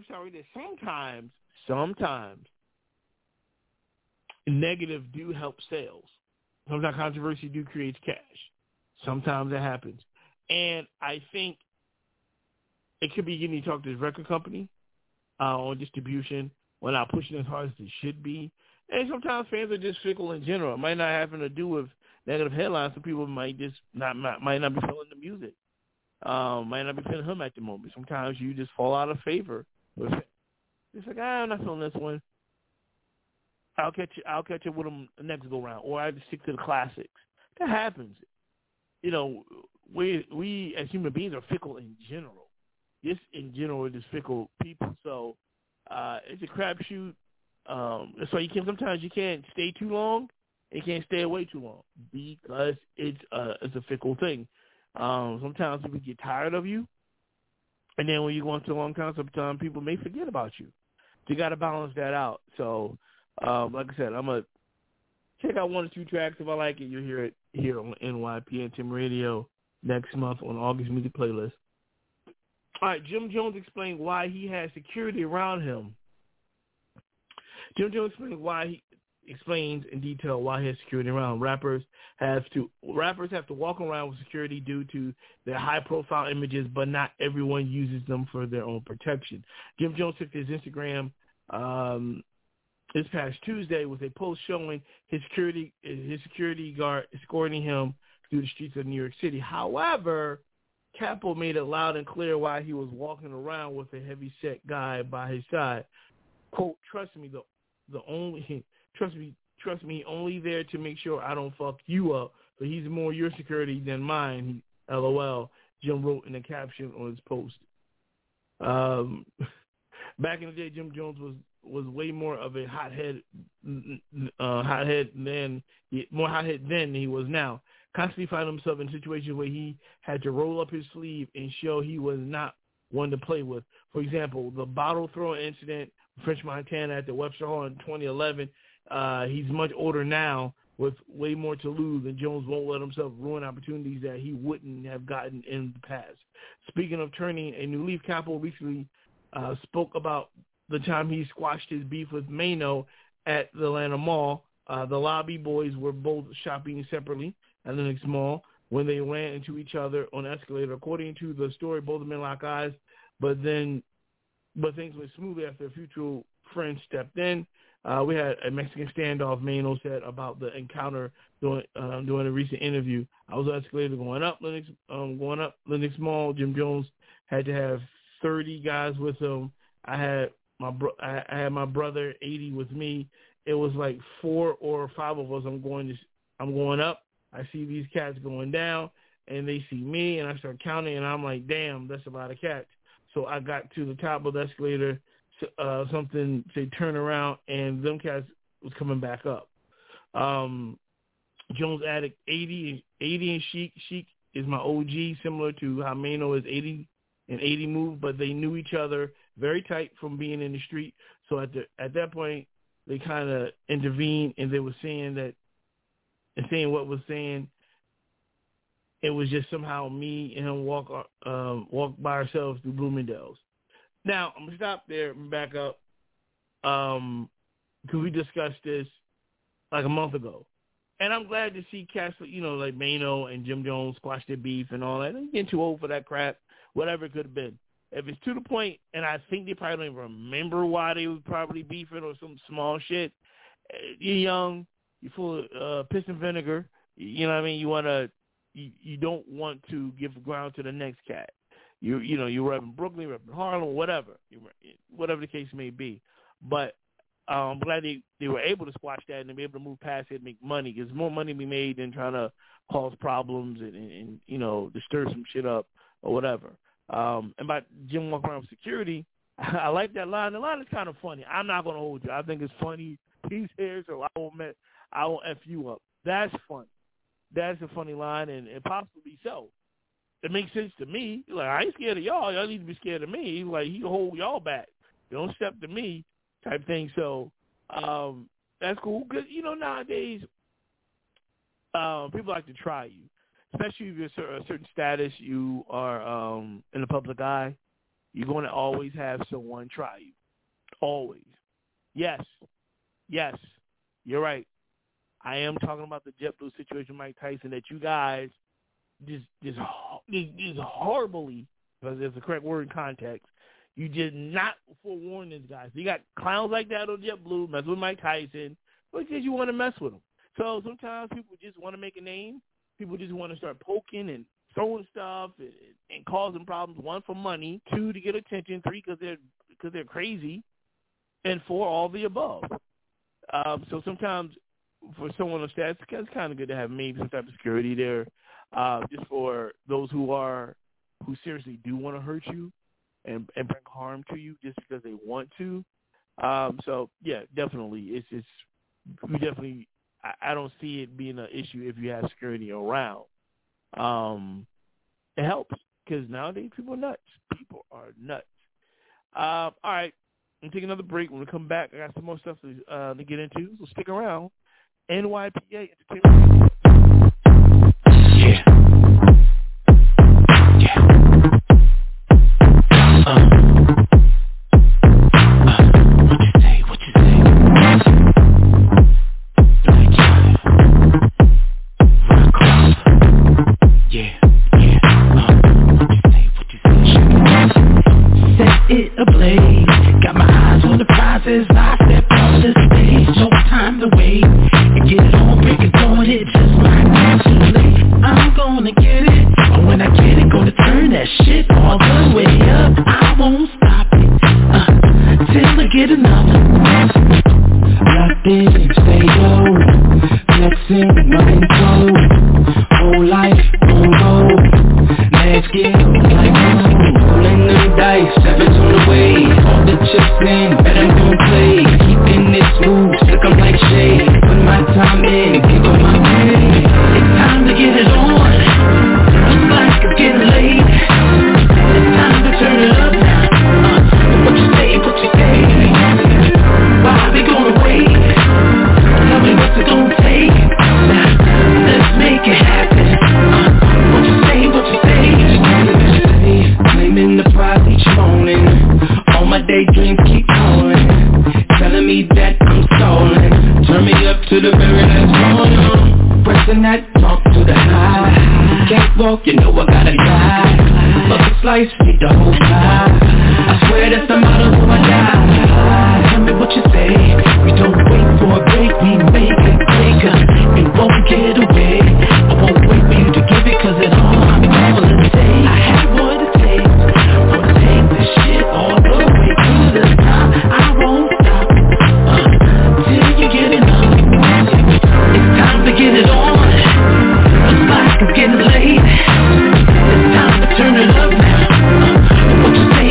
negative do help sales. Sometimes controversy do create cash. Sometimes it happens, and I think it could be getting you talk to his record company on distribution when not pushing as hard as it should be. And sometimes fans are just fickle in general. It might not have to do with negative headlines. Some people might just might not be feeling the music. Might not be feeling him at the moment. Sometimes you just fall out of favor with it. It's like, I'm not feeling this one. I'll catch it with him next go round, or I just stick to the classics. That happens. We as human beings are fickle in general. Just in general, we're just fickle people. So it's a crapshoot. So sometimes you can't stay too long. You can't stay away too long because it's a fickle thing. Sometimes people get tired of you, and then when you go on to a long time, sometimes people may forget about you. So you got to balance that out. So, like I said, I'm gonna check out 1 or 2 tracks. If I like it, you'll hear it here on NYPN Tim Radio next month on August music playlist. All right, Jim Jones explained why he has security around him. Jim Jones explained why explains in detail why he has security around. Rappers have to walk around with security due to their high-profile images, but not everyone uses them for their own protection. Jim Jones took to his Instagram this past Tuesday with a post showing his security guard escorting him through the streets of New York City. However, Capo made it loud and clear why he was walking around with a heavy-set guy by his side. Quote, trust me, only there to make sure I don't fuck you up, but he's more your security than mine, LOL, Jim wrote in the caption on his post. Back in the day, Jim Jones was way more of a hothead than he was now. Constantly found himself in situations where he had to roll up his sleeve and show he was not one to play with. For example, the bottle throwing incident with French Montana at the Webster Hall in 2011. He's much older now with way more to lose, and Jones won't let himself ruin opportunities that he wouldn't have gotten in the past. Speaking of turning a new leaf, Capo recently spoke about the time he squashed his beef with Mano at the Atlanta Mall. The Lobby Boys were both shopping separately at Lenox Mall when they ran into each other on an escalator. According to the story, both men locked eyes, but things went smoothly after a mutual friend stepped in. We had a Mexican standoff, Mano said about the encounter during a recent interview. I was on the escalator going up Lenox Mall. Jim Jones had to have 30 guys with him. I had my brother 80 with me. It was like 4 or 5 of us. I'm going up. I see these cats going down, and they see me, and I start counting, and I'm like, damn, that's a lot of cats. So I got to the top of the escalator, something say turn around, and them cats was coming back up. Jones added 80 and Sheik. Sheik is my OG, similar to how Mano is 80 and 80 move, but they knew each other very tight from being in the street. So at that point, they kind of intervened, and they were saying what was saying. It was just somehow me and him walk by ourselves through Bloomingdale's. Now, I'm going to stop there and back up because we discussed this like a month ago. And I'm glad to see cats, like Mano and Jim Jones squash their beef and all that. They're getting too old for that crap, whatever it could have been. If it's to the point, and I think they probably don't even remember why they were probably beefing or some small shit, you're young, you're full of piss and vinegar, you know what I mean? You don't want to give ground to the next cat. You're repping Brooklyn, repping Harlem, whatever the case may be. But I'm glad they were able to squash that and be able to move past it and make money. Because more money to be made than trying to cause problems and disturb some shit up or whatever. And about Jim walking around with security, I like that line. The line is kind of funny. I'm not going to hold you. I think it's funny. He's here, so I won't F you up. That's funny. That's a funny line, and possibly so. It makes sense to me. Like, I ain't scared of y'all. Y'all need to be scared of me. Like, he can hold y'all back. Don't step to me type thing. So that's cool. Because, nowadays, people like to try you. Especially if you're a certain status, you are in the public eye, you're going to always have someone try you. Always. Yes, you're right. I am talking about the JetBlue situation with Mike Tyson that you guys just horribly, because there's the correct word in context, you did not forewarn this guy. So you got clowns like that on JetBlue, mess with Mike Tyson, because you want to mess with him. So sometimes people just want to make a name. People just want to start poking and throwing stuff and causing problems. 1, for money. 2, to get attention. 3, because they're crazy. And 4, all the above. So sometimes for someone of status, it's kind of good to have maybe some type of security there, just for those who seriously do want to hurt you and bring harm to you just because they want to. So yeah, definitely, I don't see it being an issue if you have security around. It helps because nowadays people are nuts. All right, I'm taking another break. When we come back, I got some more stuff to get into, so stick around. NYPA Entertainment. Yeah. What you say? and get it on, break it down, it just might be too late. I'm gonna get it, and when I get it, gonna turn that shit all the way up. I won't stop it, till I get enough. Locked in, stay low, flexing, running slow, whole life on roll. Let's get like rolling them dice, sevens on the way, all the chips in, bet I'm gon' play, keeping it smooth, stick 'em like shade, put my time in, give 'em my pay. It's time to get it on, looks like it's getting late, it's time to turn it up now, what you say, why we gonna wait, tell me what's it gonna take, now, let's make it happen, what you say, claiming the prize each morning, all my daydreams keep calling, telling me that I'm stalling, turn me up to the very last morning, pressing that talk to the high, can't walk, you know I gotta die, love a slice, feed the whole pie, I swear that's the motto of my life, tell me what you say, we don't wait for a break, we make it break up, we won't get away, I won't wait for you to give it, cause it all I'm gonna say, I have what it takes, wanna take this shit all the way to the top, I won't stop, till you get enough, it's time to get it on, looks like it's getting late, it's time to turn it up now, what you say,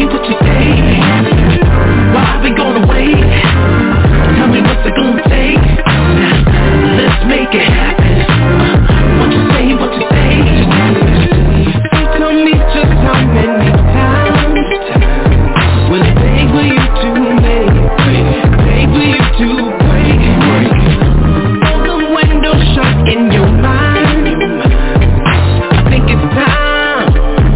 why we gonna wait, tell me what's it gonna take, let's make it happen, what you say, tell me just how many times will it take for you to make it break, take for you to break it, all the windows shut in your mind, I think it's time,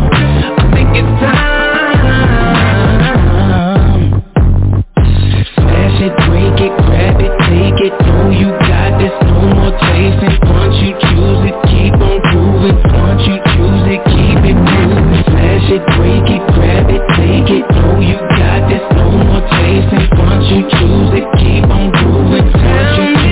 smash it, break it, grab it, take it, know you got this, no more chasing, once you choose it, keep on proving, once you choose it, keep it moving, smash it, break it, grab it, take it, know you got this, no more chasing, once you choose it, keep on proving, once you choose it,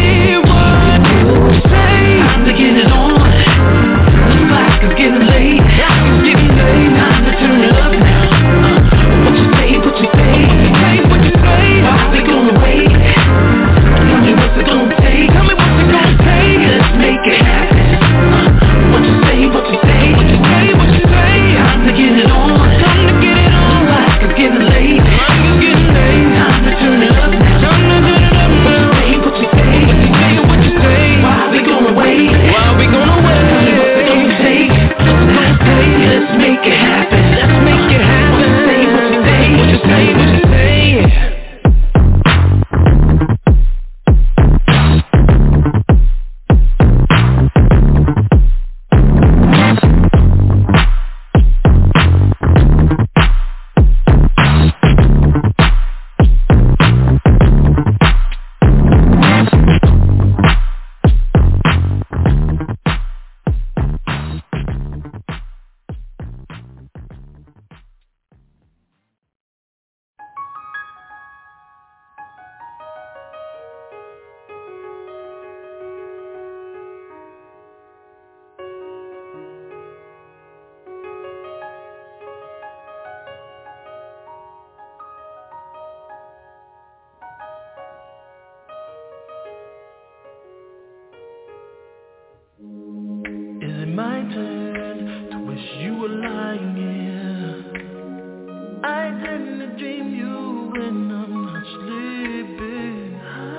time to get it on, looks like it's getting late, time to turn it up now, what you say, why we gonna wait, tell me what's it gonna take, let's make it happen, what you say, time to get it on, like it's getting late, time to turn it up now, what you say, why we gonna wait, tell me what's it gonna take, let's make it happen, what you say, my turn to wish you were lying here. I tend to dream you when I'm not sleeping.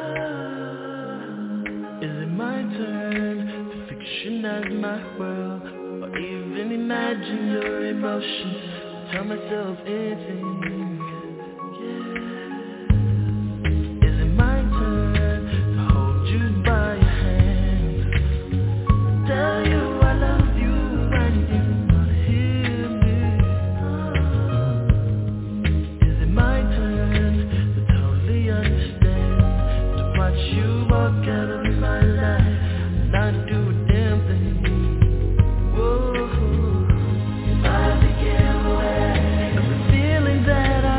Is it my turn to fictionize my world, or even imagine your emotions, tell myself anything? Is it my turn to hold you by your hand, tell you I love you and you not hear me? Is it my turn to totally understand, to watch you walk out of my life and not do a damn thing? Whoa, if I became aware of the feeling that I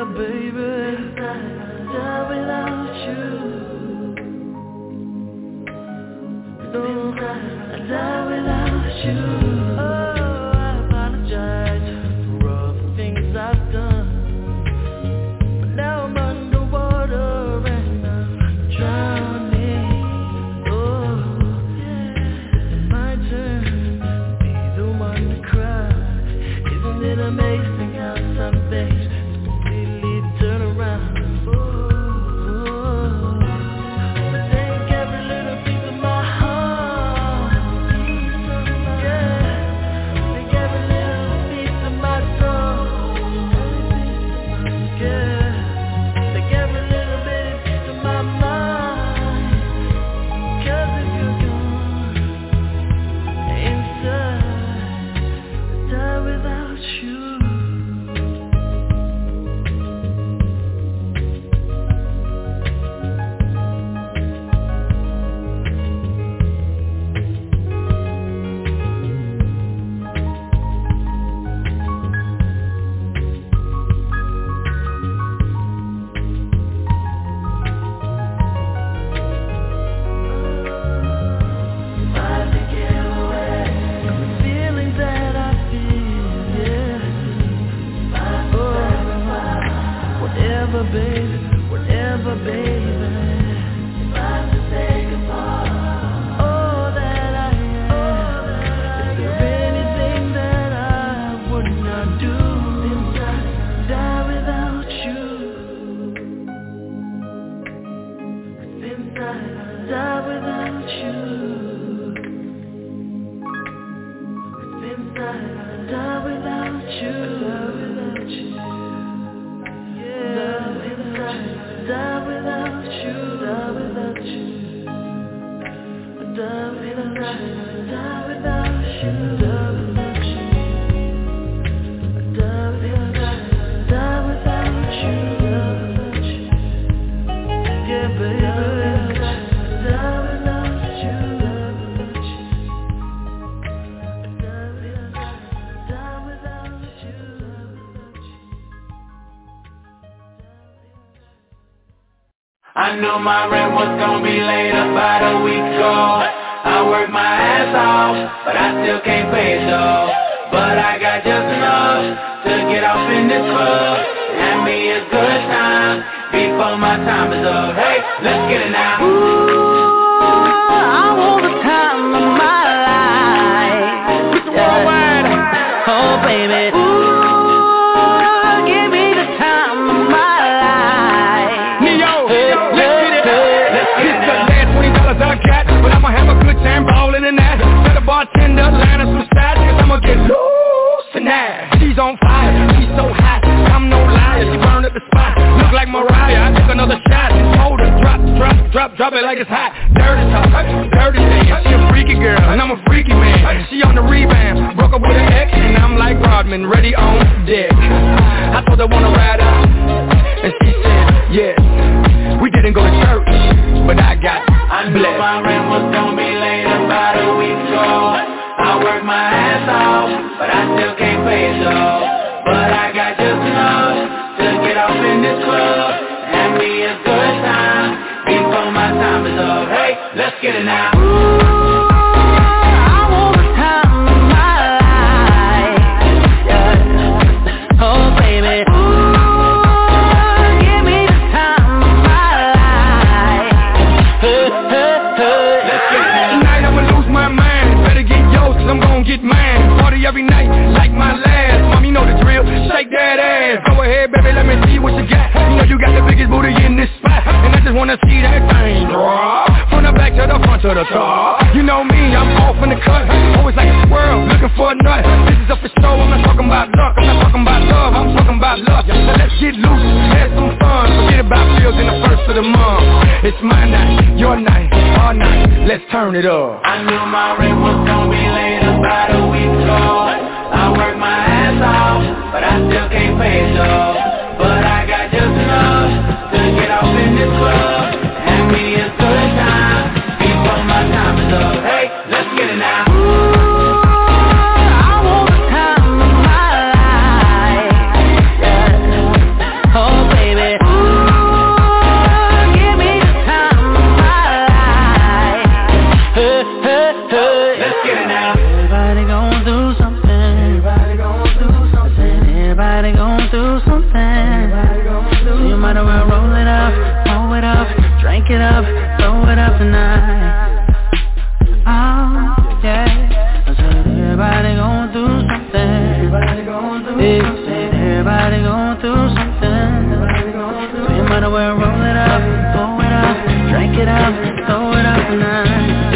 I knew my rent was gonna be late about a week ago. I worked my ass off, but I still can't pay it though. But I got just enough to get off in this club. Have me a good time before my time is up. Hey, let's get it now. Ooh, I want the time of my life. Worldwide. Oh baby. Ooh, give me the time of my life. Neo, let's get it. It's the last $20 I got, but I'ma have a good time ballin' in that. Tell the bartender, line up some stats, cause I'ma get loose tonight. She's on fire, she's so hot, I'm no liar, she burned up the spot. Look like Mariah, I took another shot and told her, drop it like it's hot. Dirty talk, dirty dance, she a freaky girl, and I'm a freaky man. She on the rebound, broke up with an ex, and I'm like Rodman, ready on deck. I told her wanna ride out, and she said, yes. We didn't go to church, but I got blessed. I knew my rent was gonna be late about a week ago. I worked my ass off, but I still can't pay it though. But I got just enough to get off in this club. Have me a good time before my time is up. Hey, let's get it now. Ooh, I want the time of my life. Yeah. Oh baby. I'm gon' get mine, party every night, like my last. Mom, you know the drill, shake that ass. Go ahead, baby, let me see what you got. You know you got the biggest booty in this spot, and I just wanna see that thing drop. From the back to the front to the top. You know me, I'm off in the cut, always like a squirrel, looking for a nut. This is up for show, I'm not talking about luck, I'm not talking about love, I'm talking about luck. So let's get loose, have some fun, forget about bills in the first of the month. It's my night, your night, our night, let's turn it up. I knew my rent was gonna be late about a week ago. I worked my ass off, but I still can't pay it though. But I got just enough to get off in this club. Have me a good time before my time is up. Hey, let's get it now. Ooh, I want the time of my life. Yeah. Oh something. So you might as well roll it up, throw it up, drink it up, throw it up tonight. Oh, yeah. I said everybody going through something. Everybody going through something. Everybody going through something. So you might as well roll it up, throw it up, drink it up, throw it up tonight.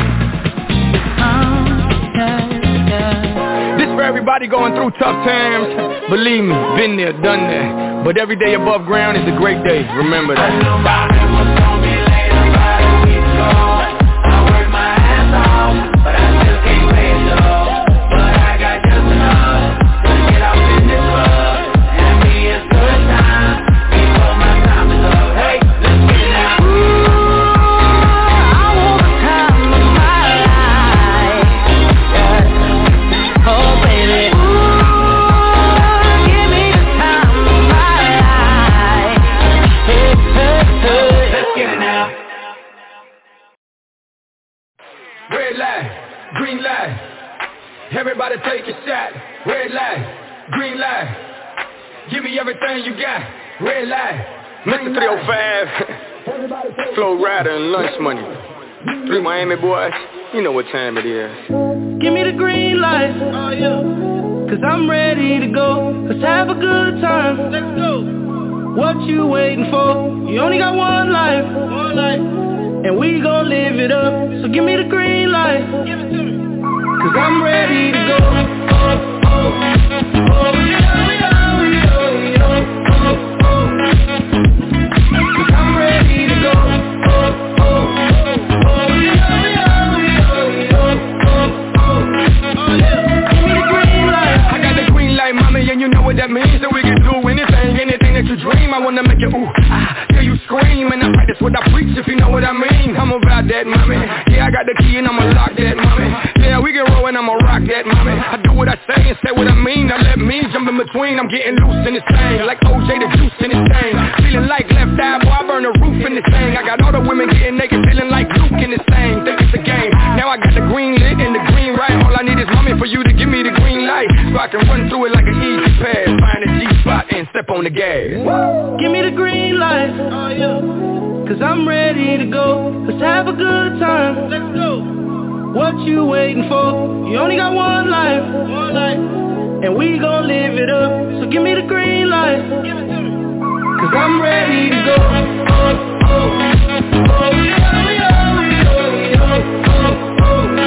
This for everybody going through tough times. Believe me, been there, done that. But every day above ground is a great day. Remember that. I know about it was gonna be later, about a week ago. I worked my ass off, but I still can't pay it though. But I got just enough to get off in this club and be a good time before my time is up. Hey, let's get it out. Green light, everybody take a shot. Red light, green light, give me everything you got. Red light, Mr. 305, Flow Rider and Lunch Money. 3 Miami boys, you know what time it is. Give me the green light, oh yeah, cause I'm ready to go. Let's have a good time, let's go. What you waiting for? You only got one life, and we gon' live it up. So give me the green light, give it to me, cause I'm ready to go. Oh, oh, oh, yeah, yeah, yeah, yeah, oh, oh. Cause I'm ready to go. Oh, oh, oh, yeah, yeah, yeah, yeah, oh, oh, yeah. Give me the green light. I got the green light, mommy, and you know what that means. So we can do anything that you dream. I wanna make you ooh, ah, hear you scream. And I practice what I preach, if you know what I mean. I'm about that, mommy. Yeah, I got the key and I'ma lock that, mommy. Yeah, we can roll and I'ma rock that, mommy. I do what I say and say what I mean. Now let me jump in between. I'm getting loose in this thing, like OJ the juice in this thing. Feeling like left eye, boy, I burn the roof in this thing. I got all the women getting naked, feeling like Luke in this thing. Think it's a game. Now I got the green lit and the green right. All I need is mommy for you to give me the green light, so I can run through it like an easy pass. Find a G-spot and step on the gas. Give me the green light, oh yeah, cause I'm ready to go. Let's have a good time, let's go. What you waiting for? You only got one life, and we gon' live it up. So give me the green light, give it to me, cause I'm ready to go. Oh, oh, oh, yeah, yeah, yeah, yeah, oh,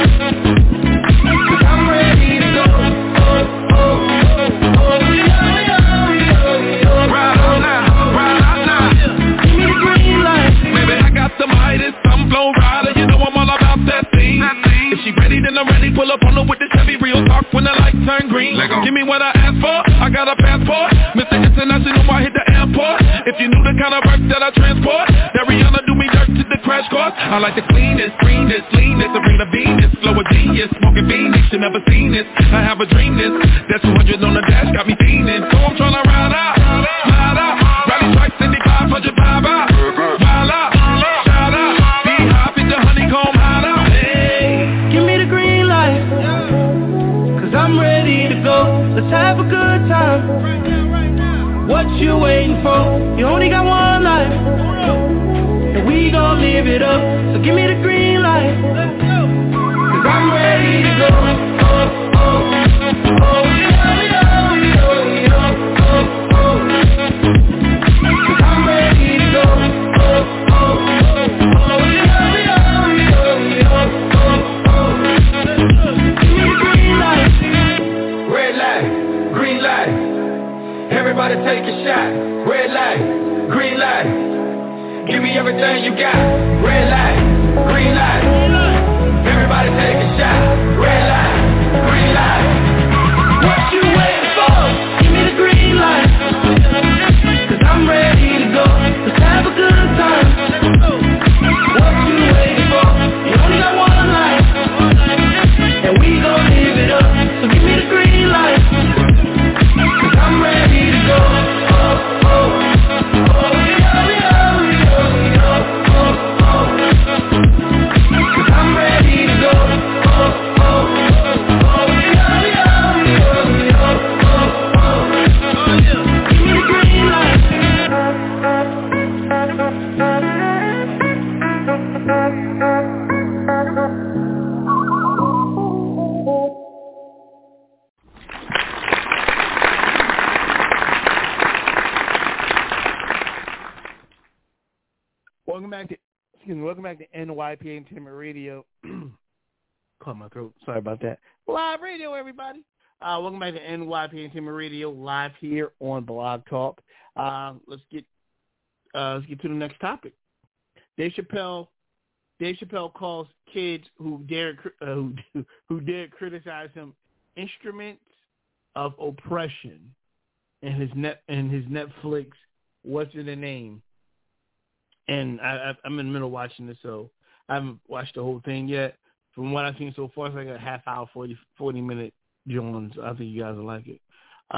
oh. Cause I'm ready to go. Oh, oh, oh, yeah, yeah, yeah, yeah. Right on now, right on now. Give me the green light. Baby, I got the Midas, I'm Flow Rider. You know I'm all about that thing. If she ready, then I'm ready. Pull up on her with this heavy real talk when the lights turn green. Give me what I asked for, I got a passport. Mr. International, I hit the airport. If you knew the kind of work that I transport, that Rihanna do me dirt to the crash course. I like the cleanest, greenest, leanest, Serena Venus, flow a genius, smoking Phoenix, you never seen this. I have a dream this, that 200 on the dash got me fiending. So I'm tryna ride out, slide out, rally stripes, 500 vibe out, wild out, shout out, be hop in the honeycomb hideout. Hey, give me the green light, cause I'm ready to go. Let's have a good time. What you waiting for? You only got one life, and we gon' live it up. So give me the green light, cause I'm ready to go. Oh, oh, oh, yeah, yeah, yeah, yeah, oh, oh. Cause I'm ready to go. Oh, oh, oh, yeah, yeah, yeah, yeah, oh, oh. Give me the green light. Red light, green light, everybody take a shot. Red light, green light, give me everything you got. Red light, green light, everybody take a shot. Red light, green light, what you waiting for? Give me the green light, cause I'm ready to go. Let's have a good time. What you waiting for? You only got one life, and we gon' live it up. So give me the green light, cause I'm ready to go. Oh, oh, oh, yeah, yeah, yeah, yeah, oh, oh. Cause I'm ready to go. Oh, oh. Welcome back to NYPA Entertainment Radio. Caught my throat. Sorry about that. Live radio, everybody. Welcome back to NYPA Entertainment Radio, live here on Blog Talk. Let's get to the next topic. Dave Chappelle calls kids who dare criticize him instruments of oppression in his Netflix What's in the Name. And I'm in the middle of watching this, so I haven't watched the whole thing yet. From what I've seen so far, it's like a half hour, 40-minute Jones. I think you guys will like it.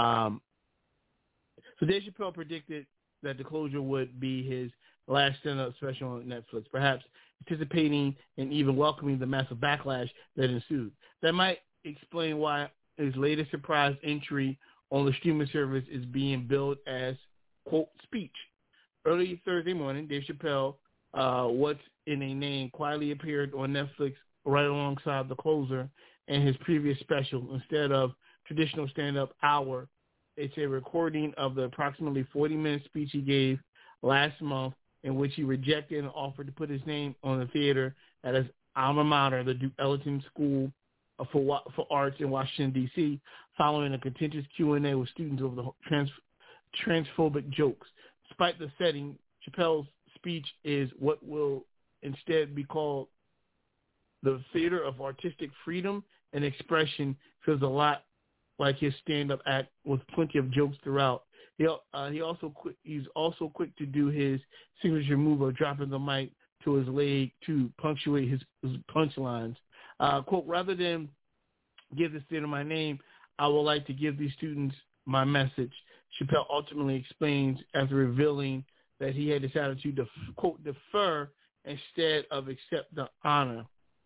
So Dave Chappelle predicted that the closure would be his last stand-up special on Netflix, perhaps anticipating and even welcoming the massive backlash that ensued. That might explain why his latest surprise entry on the streaming service is being billed as, quote, speech. Early Thursday morning, Dave Chappelle, What's in a Name, quietly appeared on Netflix right alongside The Closer and his previous special. Instead of traditional stand-up hour, it's a recording of the approximately 40-minute speech he gave last month in which he rejected and offered to put his name on the theater at his alma mater, the Duke Ellington School for Arts in Washington, D.C., following a contentious Q&A with students over the transphobic jokes. Despite the setting, Chappelle's speech is what will instead be called the theater of artistic freedom and expression. Feels a lot like his stand-up act with plenty of jokes throughout. He's also quick to do his signature move of dropping the mic to his leg to punctuate his punchlines. Quote, rather than give the theater my name, I would like to give these students my message. Chappelle ultimately explains after revealing that he had decided to, quote, defer instead of accept the honor.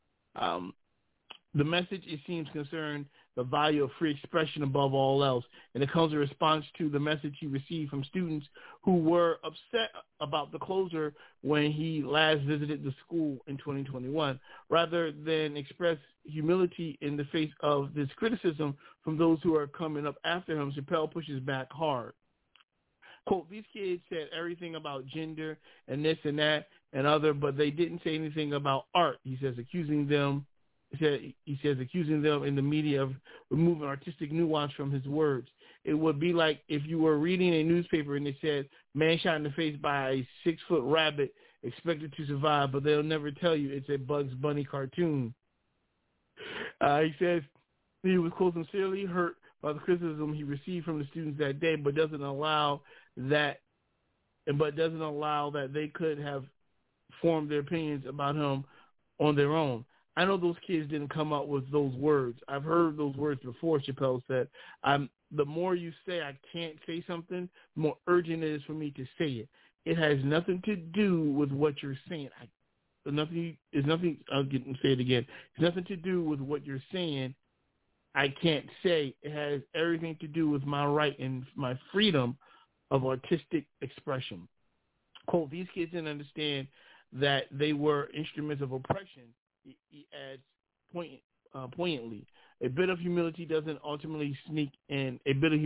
The message, it seems, concerned the value of free expression above all else, and it comes in response to the message he received from students who were upset about the closure when he last visited the school in 2021. Rather than express humility in the face of this criticism from those who are coming up after him, Chappelle pushes back hard. Quote, these kids said everything about gender and this and that and other, but they didn't say anything about art. He says, accusing them in the media of removing artistic nuance from his words. It would be like if you were reading a newspaper and it said, man shot in the face by a 6-foot rabbit expected to survive, but they'll never tell you it's a Bugs Bunny cartoon. He says he was, quote, sincerely hurt by the criticism he received from the students that day, but doesn't allow that they could have formed their opinions about him on their own. I know those kids didn't come up with those words. I've heard those words before, Chappelle said. The more you say I can't say something, the more urgent it is for me to say it. It has nothing to do with what you're saying. I'll say it again. It's nothing to do with what you're saying. I can't say. It has everything to do with my right and my freedom of artistic expression. Quote, these kids didn't understand that they were instruments of oppression. He adds poignantly. A bit of humility does ultimately sneak in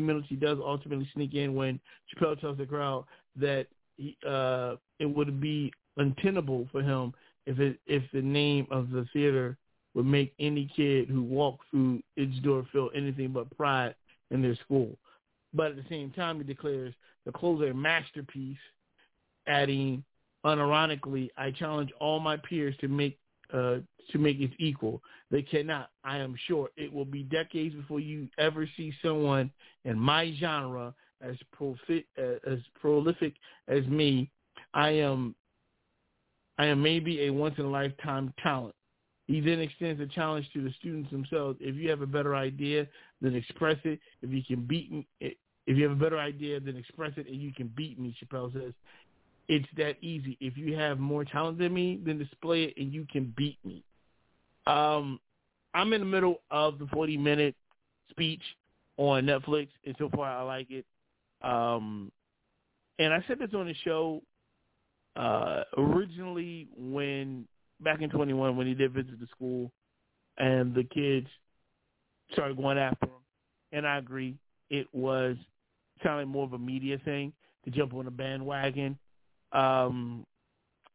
when Chappelle tells the crowd that it would be untenable for him if the name of the theater would make any kid who walked through its door feel anything but pride in their school. But at the same time, he declares the closer a masterpiece, adding, unironically, I challenge all my peers to make it equal. They cannot. I am sure it will be decades before you ever see someone in my genre as prolific as me. I am maybe a once in a lifetime talent. He then extends the challenge to the students themselves. If you have a better idea, then express it. If you have a better idea, then express it, and you can beat me, Chappelle says. It's that easy. If you have more talent than me, then display it and you can beat me. I'm in the middle of the 40-minute speech on Netflix, and so far I like it. And I said this on the show originally back in 21 when he did visit the school and the kids started going after him. And I agree. It was sounding more of a media thing to jump on a bandwagon.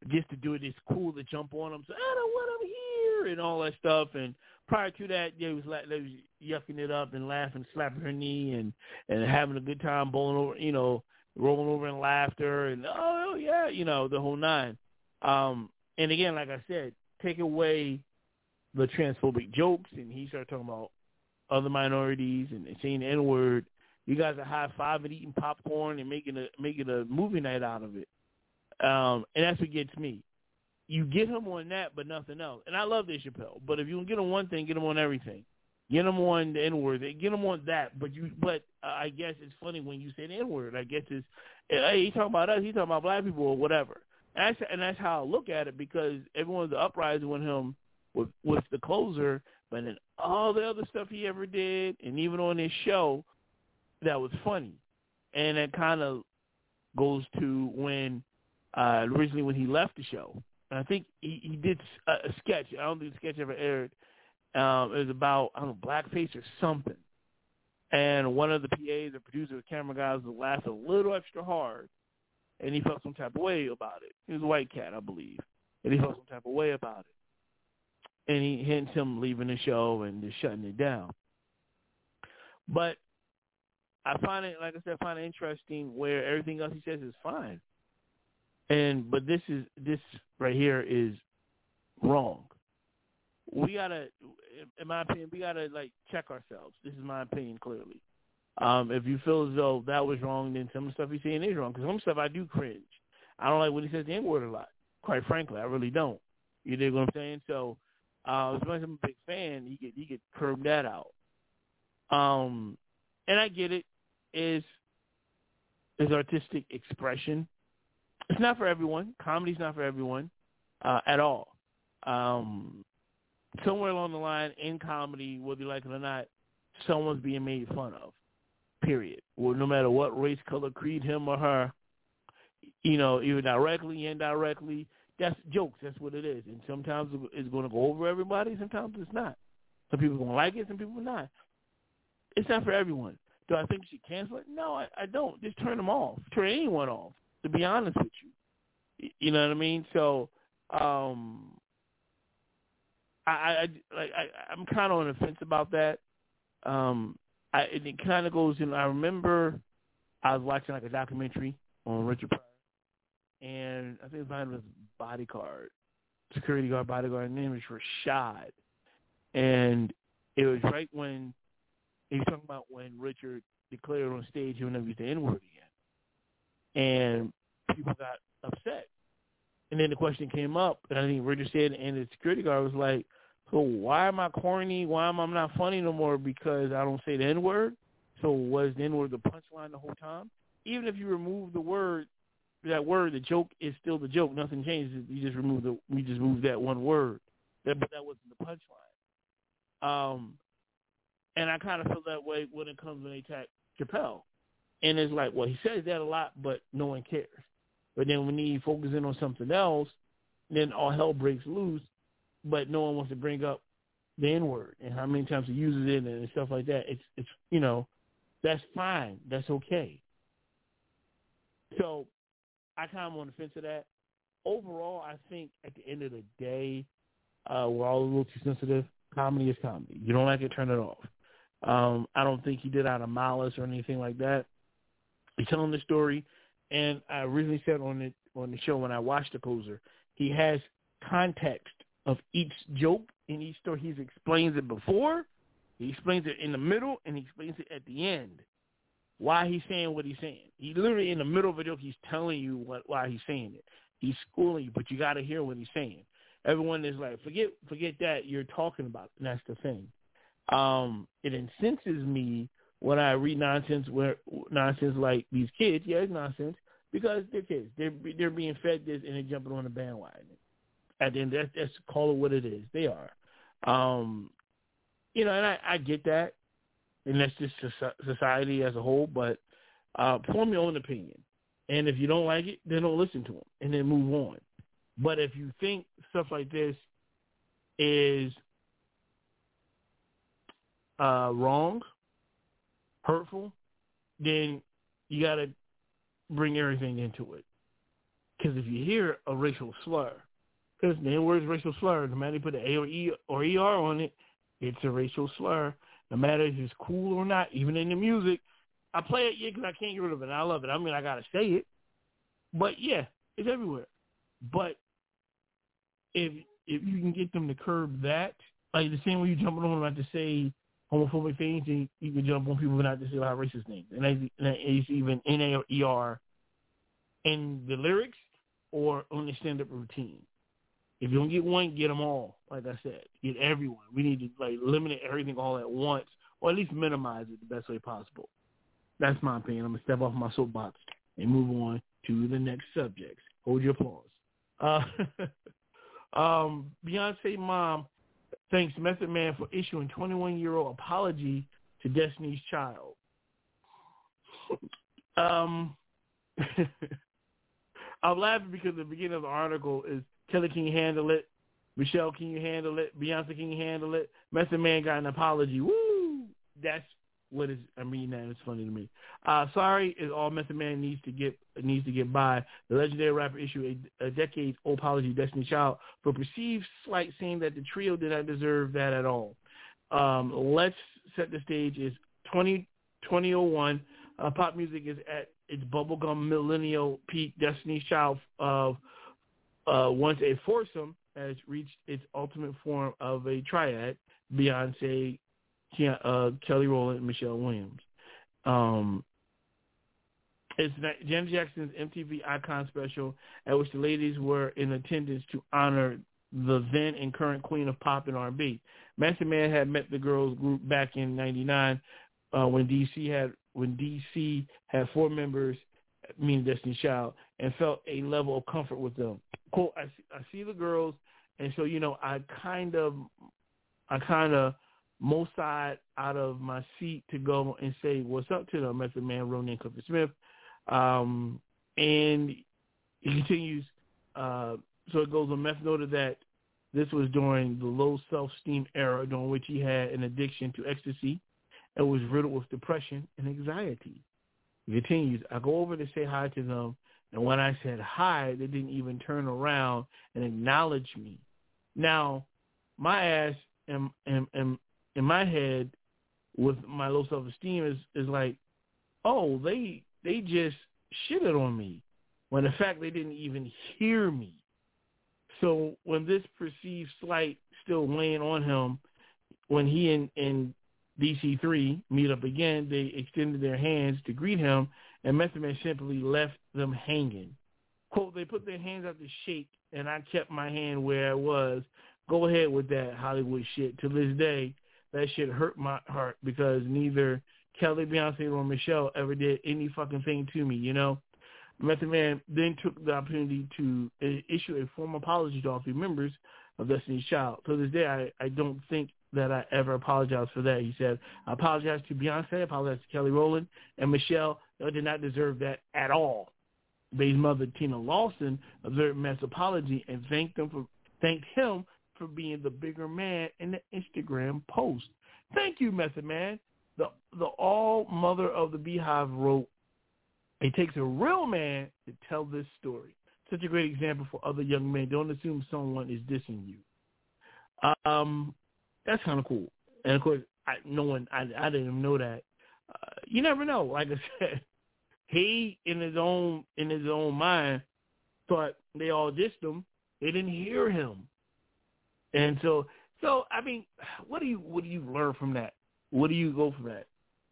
just to do it, it's cool to jump on them. So I don't want them here and all that stuff. And prior to that, they was yucking it up and laughing, slapping her knee and having a good time, rolling over in laughter and oh yeah, the whole nine. And again, like I said, take away the transphobic jokes, and he started talking about other minorities and saying the N-word. You guys are high-fiving, eating popcorn, and making a movie night out of it. And that's what gets me. You get him on that, but nothing else. And I love Dave Chappelle, but if you can get him on one thing, get him on everything. Get him on the N-word. Get him on that. But I guess it's funny when you say the N-word. I guess it's, hey, he's talking about us. He's talking about black people or whatever. And that's how I look at it, because everyone's uprising with him with the closer, but then all the other stuff he ever did, and even on his show, that was funny. And that kind of goes to when originally when he left the show. And I think he did a sketch. I don't think the sketch ever aired. It was about, I don't know, blackface or something. And one of the PAs, the producer, the camera guys, laughed a little extra hard, and he felt some type of way about it. He was a white cat, I believe, and he felt some type of way about it. And he hints him leaving the show and just shutting it down. But I find it, like I said, interesting where everything else he says is fine. But this right here is wrong. We gotta, in my opinion, check ourselves. This is my opinion, clearly. If you feel as though that was wrong, then some of the stuff he's saying is wrong. Because some stuff I do cringe. I don't like when he says the N-word a lot. Quite frankly, I really don't. You dig what I'm saying? So, as much as I'm a big fan, he could curb that out. And I get it. Is artistic expression. It's not for everyone. Comedy's not for everyone at all. Somewhere along the line in comedy, whether you like it or not, someone's being made fun of, period. Well, no matter what race, color, creed, him or her, either directly, indirectly, that's jokes. That's what it is. And sometimes it's going to go over everybody. Sometimes it's not. Some people are going to like it. Some people are not. It's not for everyone. Do I think you should cancel it? No, I don't. Just turn them off. Turn anyone off, to be honest with you. You know what I mean? So I'm kind of on the fence about that. It kind of goes in. I remember I was watching like a documentary on Richard Pryor, and I think his name was security guard bodyguard. His name was Rashad, and it was right when he was talking about when Richard declared on stage he would never use the N-word again, and people got upset. And then the question came up, and I think Richard said, and the security guard was like, so why am I corny? Why am I not funny no more because I don't say the N-word? So was the N-word the punchline the whole time? Even if you remove the word, the joke is still the joke. Nothing changes. We just moved that one word. But that wasn't the punchline. And I kind of feel that way when it comes when they attack Chappelle. And it's like, well, he says that a lot, but no one cares. But then when he focuses in on something else, then all hell breaks loose, but no one wants to bring up the N-word and how many times he uses it and stuff like that. It's that's fine. That's okay. So I kind of on the fence of that. Overall, I think at the end of the day, we're all a little too sensitive. Comedy is comedy. You don't like it, turn it off. I don't think he did out of malice or anything like that. He's telling the story, and I originally said on the show when I watched the closer, he has context of each joke in each story. He explains it before, he explains it in the middle, and he explains it at the end. Why he's saying what he's saying. He literally in the middle of a joke, he's telling you why he's saying it. He's schooling you, but you got to hear what he's saying. Everyone is like, forget that you're talking about, and that's the thing. It incenses me when I read nonsense like these kids. Yeah, it's nonsense because they're kids. They're being fed this and they're jumping on the bandwagon. At the end, that's call it what it is. They are. And I get that, and that's just society as a whole. But form your own opinion, and if you don't like it, then don't listen to them, and then move on. But if you think stuff like this is wrong, hurtful, then you got to bring everything into it. Because if you hear a racial slur, because the N-word is racial slur, no matter you put an A or E or ER on it, it's a racial slur. No matter if it's cool or not, even in the music. I play it, because I can't get rid of it. And I love it. I mean, I got to say it. But, yeah, it's everywhere. But if you can get them to curb that, like the same way you jumping on them not to say homophobic things, and you can jump on people not to say a lot of racist things. And it's even NA or ER in the lyrics or on the stand-up routine. If you don't get one, get them all. Like I said, get everyone. We need to eliminate everything all at once, or at least minimize it the best way possible. That's my opinion. I'm going to step off my soapbox and move on to the next subject. Hold your applause. Beyonce mom thanks Method Man for issuing 21-year-old apology to Destiny's Child. I'm laughing because the beginning of the article is Kelly, can you handle it? Michelle, can you handle it? Beyonce, can you handle it? Method Man got an apology. Woo! That's what is. I mean, that is funny to me. Sorry is all Method Man needs to get by. The legendary rapper issued a decades-old apology to Destiny's Child for perceived slight, saying that the trio did not deserve that at all. Let's set the stage. It's 2001. Pop music is at its bubblegum millennial peak. Destiny's Child once a foursome has reached its ultimate form of a triad: Beyonce, Kelly Rowland, and Michelle Williams. It's Janet Jackson's MTV Icon special, at which the ladies were in attendance to honor the then and current queen of pop and R&B. Method Man had met the girls group back in '99 when DC had four members, meaning Destiny's Child, and felt a level of comfort with them. Quote, I see the girls, and so, I kind of most side out of my seat to go and say what's up to them, Method Man wrote in Clifford Smith. And he continues, so it goes on. Meth noted that this was during the low self-esteem era during which he had an addiction to ecstasy and was riddled with depression and anxiety. He continues, I go over to say hi to them, and when I said hi, they didn't even turn around and acknowledge me. Now, my ass in my head with my low self-esteem is like, oh, they just shitted on me, when in fact they didn't even hear me. So when this perceived slight still weighing on him, when he and DC3 meet up again, they extended their hands to greet him, and Method Man simply left them hanging. Quote, they put their hands out to shake, and I kept my hand where I was. Go ahead with that Hollywood shit. To this day, that shit hurt my heart because neither Kelly, Beyonce, or Michelle ever did any fucking thing to me, Method Man then took the opportunity to issue a formal apology to all three members of Destiny's Child. To this day, I don't think that I ever apologized for that. He said, I apologize to Beyonce, I apologize to Kelly Rowland, and Michelle. They did not deserve that at all. Babe's mother, Tina Lawson, observed Meth's apology and thanked him for being the bigger man in the Instagram post. Thank you, Method Man. The all mother of the Beehive wrote, it takes a real man to tell this story. Such a great example for other young men. Don't assume someone is dissing you. That's kind of cool. And of course, I didn't even know that. You never know. Like I said, he in his own mind thought they all dissed him. They didn't hear him. And so I mean, what do you learn from that? What do you go from that?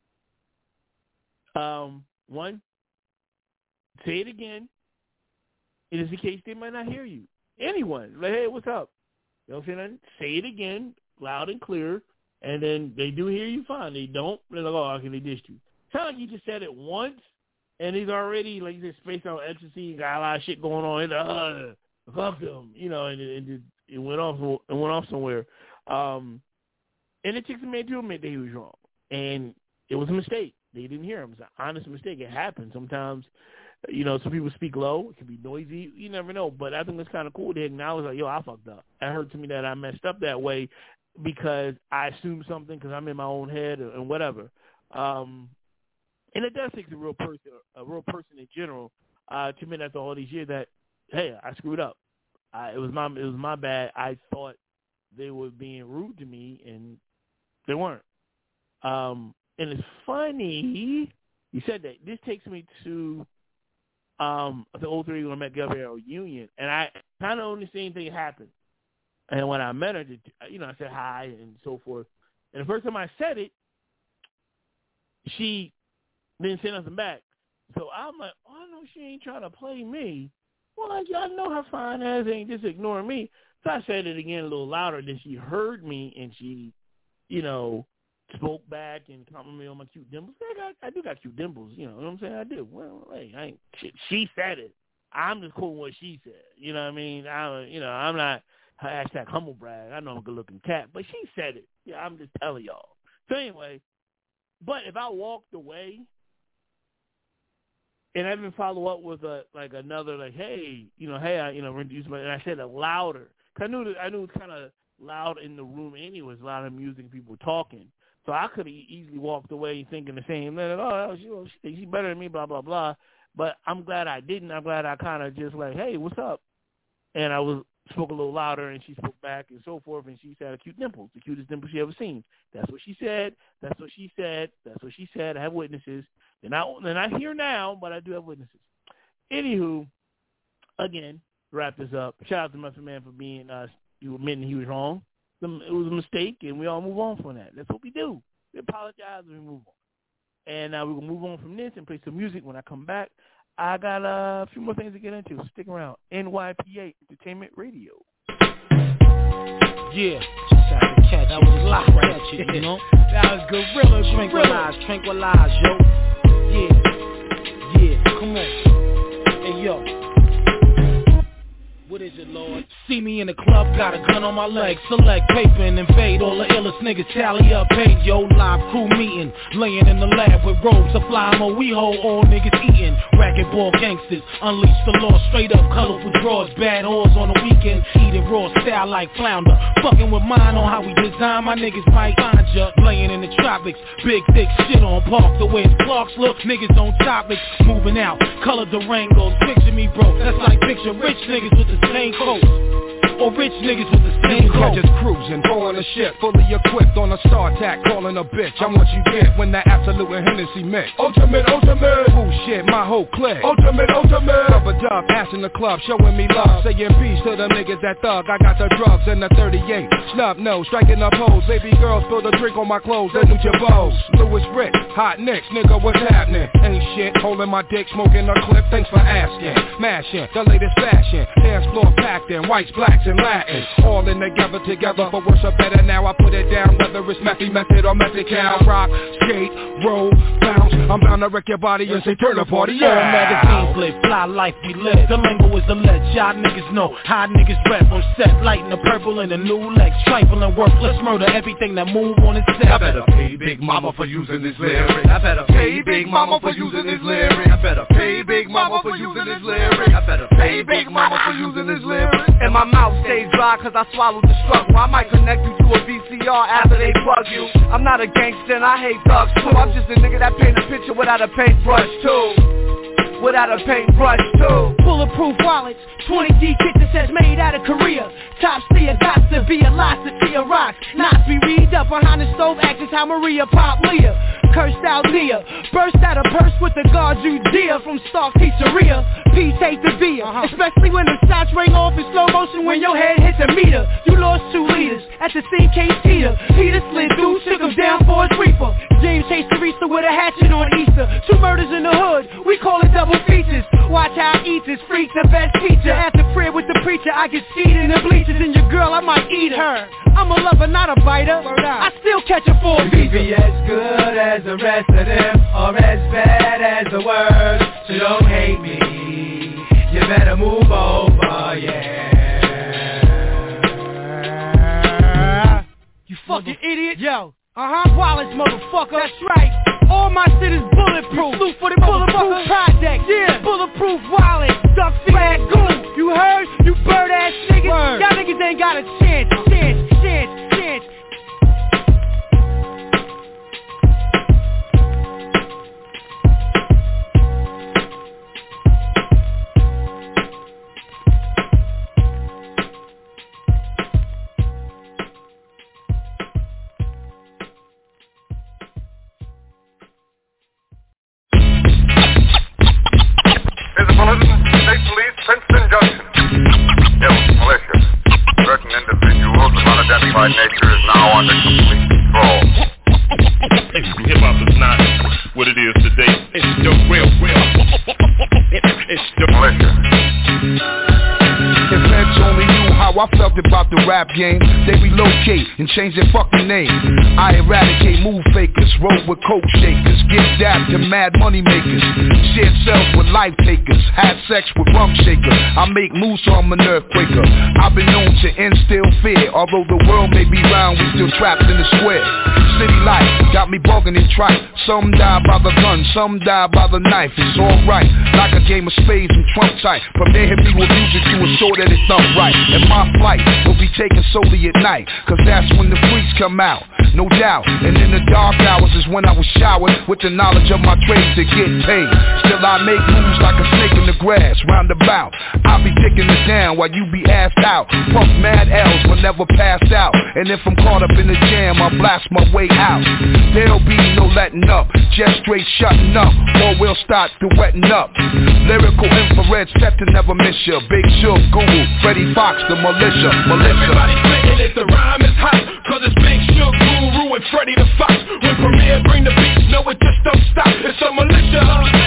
One, say it again. It is the case they might not hear you. Anyone, like, hey, what's up? You don't say nothing. Say it again, loud and clear, and then they do hear you fine. They don't, they're like, oh, okay, they dissed you. Sound like you just said it once, and he's already, like you said, spaced out ecstasy, got a lot of shit going on. Fuck them, and it went off somewhere. And it took some man to admit that he was wrong, and it was a mistake. They didn't hear him. It's an honest mistake. It happens sometimes. Some people speak low. It can be noisy. You never know. But I think it's kind of cool to acknowledge, like, yo, I fucked up. It hurt to me that I messed up that way because I assumed something because I'm in my own head and whatever. And it does take a real person in general, to admit after all these years that hey, I screwed up. It was my bad. I thought they were being rude to me, and they weren't. And it's funny you said that. This takes me to the 03 when I met Gabrielle Union, and I kind of only seen thing happen. And when I met her, I said hi and so forth. And the first time I said it, she didn't say nothing back. So I'm like, oh, no, she ain't trying to play me. Well, I know her fine ass ain't just ignoring me. So I said it again a little louder. Then she heard me, and she, spoke back and complimented me on my cute dimples. I do got cute dimples, you know what I'm saying? I do. Well, hey, I ain't shit. She said it. I'm just quoting what she said. You know what I mean? I'm not hashtag humble brag. I know I'm a good-looking cat, but she said it. Yeah, I'm just telling y'all. So anyway, but if I walked away and I didn't follow up with another hey, I introduce myself, and I said it louder, because I knew it was kind of loud in the room anyways, a lot of music, people talking. So I could have easily walked away thinking the same thing. Oh, she thinks she's better than me, blah, blah, blah. But I'm glad I didn't. I'm glad I kind of just hey, what's up? And I spoke a little louder, and she spoke back and so forth, and she said cute dimples, the cutest dimples she ever seen. That's what she said. That's what she said. That's what she said. I have witnesses. They're not here now, but I do have witnesses. Anywho, again, wrap this up. Shout out to Muffin Man for being you admitting he was wrong. It was a mistake, and we all move on from that. That's what we do. We apologize and we move on. And we're going to move on from this and play some music. When I come back, I got a few more things to get into. Stick around. NYPA Entertainment Radio. Yeah, just had to catch that was locked right at you, you know? That was gorilla. Tranquilize, yo. Yeah, come on. Hey, yo. What is it, Lord? See me in the club, got a gun on my leg. Select paper and invade. All the illest niggas tally up paid. Yo, live crew meeting. Laying in the lab with robes of fly mo. We hold all niggas eating. Racquetball gangsters. Unleash the law. Straight up colorful drawers. Bad whores on the weekend. Eating raw style like flounder. Fucking with mine on how we design. My niggas might find ya. Laying in the tropics. Big thick shit on park. The way Clarks look. Niggas on topics. Moving out. Color Durangos. Picture me, bro. That's like picture rich niggas with the same coat. Or rich niggas with the same coat. Just cruising, pulling a ship, fully equipped on a StarTAC, calling a bitch. I'm what you get when that absolute and Hennessy mix. Ultimate. Ooh shit, my whole clique. Ultimate. Rubber dub, ass in the club, showing me love. Saying peace to the niggas that thug. I got the drugs and the 38. Snub nose, striking up hoes. Baby girl spilled a drink on my clothes. They need your bows. Louis Rick, hot nicks, nigga, what's happening? Ain't shit, holding my dick, smoking a clip. Thanks for asking. Mashing, the latest fashion. Dance floor packed in, whites, blacks, and Latin. All in together, but worse or better now. I put it down, whether it's method or method cow. Rock, skate, roll, bounce. I'm bound to wreck your body and say turn the party out. All magazines live, fly life we live. The lingo is the ledge, y'all niggas know how niggas rap on set. Lighting the purple in the new legs, trifling, worthless murder, everything that move on its set. I better pay Big Mama for using this lyric. I better pay Big Mama for using this lyric. I better pay Big Mama for using this lyric. I better pay Big Mama for using this lyric. And my mouth stays dry cause I swallowed the struggle. I might connect you to a VCR after they plug you. I'm not a gangster and I hate thugs too. I'm just a nigga that paint a picture without a paintbrush too. Without a paintbrush too. Bulletproof wallets, 20D kit that says made out of Korea. Top steer, got to be a lot to see a rock. Not be read up behind the stove, actors how Maria pop Leah. Cursed out Leah, burst out a purse with the guard Judea from Stark Pizzeria. Peace hate the beer, especially when the shots ring off in slow motion when your head hits a meter. You lost 2 liters at the scene, Case Peter. Peter slid through, shook him down for his reefer. James chased Teresa with a hatchet on Easter. 2 murders in the hood, we call it double features. Watch how I eat this freak, the best teacher. At the crib with the preacher, I get seed in the bleachers. And your girl, I might eat her. I'm a lover, not a biter. I still catch her for a visa. You can be as good as the rest of them, or as bad as the worst. So don't hate me, you better move over, yeah. You fucking idiot. Yo. Wallace, motherfucker. That's right. All my shit is bulletproof. Salute for the bulletproof project. Yeah. Bulletproof wallet. Duck flag goon. You heard? You bird ass niggas. Y'all niggas ain't got a chance. I felt about the rap game. They relocate and change their fucking name. I eradicate move fakers, roll with coke shakers, give dap to mad money makers, shared cells with life takers, had sex with rum shakers. I make moves so I'm an earthquaker. I've been known to instill fear. Although the world may be round, we still trapped in the square. City life got me bugging and trite. Some die by the gun, some die by the knife. It's alright, like a game of spades and trump tight. From there hit me with music to ensure that it's done right. And my flight will be taken solely at night, cause that's when the freaks come out, no doubt. And in the dark hours is when I was showered with the knowledge of my trade to get paid. Still I make moves like a snake in the grass, roundabout. I'll be taking it down while you be assed out. Puff mad L's but never passed out. And if I'm caught up in the jam, I'll blast my way out. There'll be no letting up, just straight shutting up, or we'll start to wetting up. Lyrical infrared set to never miss ya. Big Shook, Google, Freddie Fox, the militia. Everybody spitting it, the rhyme is hot, cause it's Big Shook, Guru, and Freddie the Fox. When Premier bring the beats, no it just don't stop, it's a militia.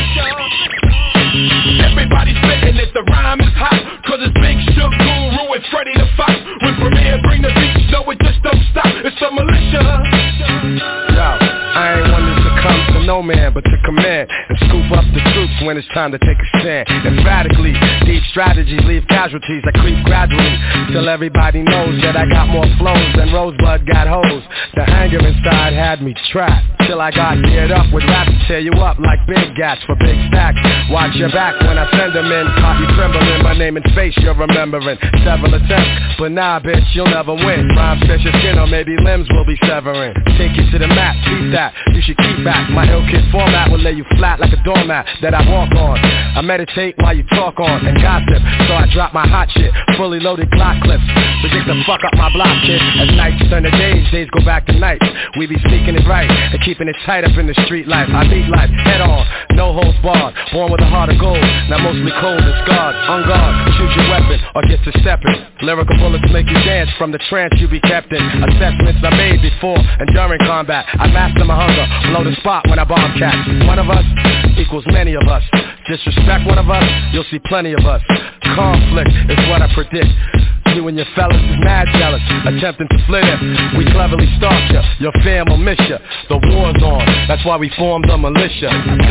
Everybody spitting it, the rhyme is hot, cause it's Big Shook, Guru, and Freddie the Fox. When Premier bring the beats, no it just don't stop, it's a militia. Yo, I ain't one to succumb to no man, but to command and scoop up the troops when it's time to take a stand. Emphatically, deep strategies leave casualties that creep gradually, till everybody knows that I got more flows than Rosebud got hoes. The anger inside had me trapped, till I got geared up with rap to tear you up like big gats for big stacks. Watch your back when I send them in, caught you trembling, my name in space you're remembering. Several attempts, but nah bitch, you'll never win. Rhymes stretch your skin or maybe limbs will be severing. Take you to the map, beat that, you should keep back. My ill kid format will lay you flat like a doormat that I walk on. I meditate while you talk on and gossip, so I drop my hot shit, fully loaded Glock clips. So get the fuck up my block, kid. As nights turn to days, days go back to nights. We be sneaking it right and keeping it tight up in the street life. I meet life head on, no holds barred. Born with a heart of gold, now mostly cold and scarred. On guard, choose your weapon or get to stepping. Lyrical bullets make you dance from the trance you be kept in. Assessments I made before and during combat. I master my hunger, blow the spot when I bomb cats. One of us equals many of us. Disrespect one of us, you'll see plenty of us. Conflict is what I predict. You and your fellas is mad jealous, attempting to flit it. We cleverly stalk ya, your fam will miss ya. The war's on, that's why we formed the militia.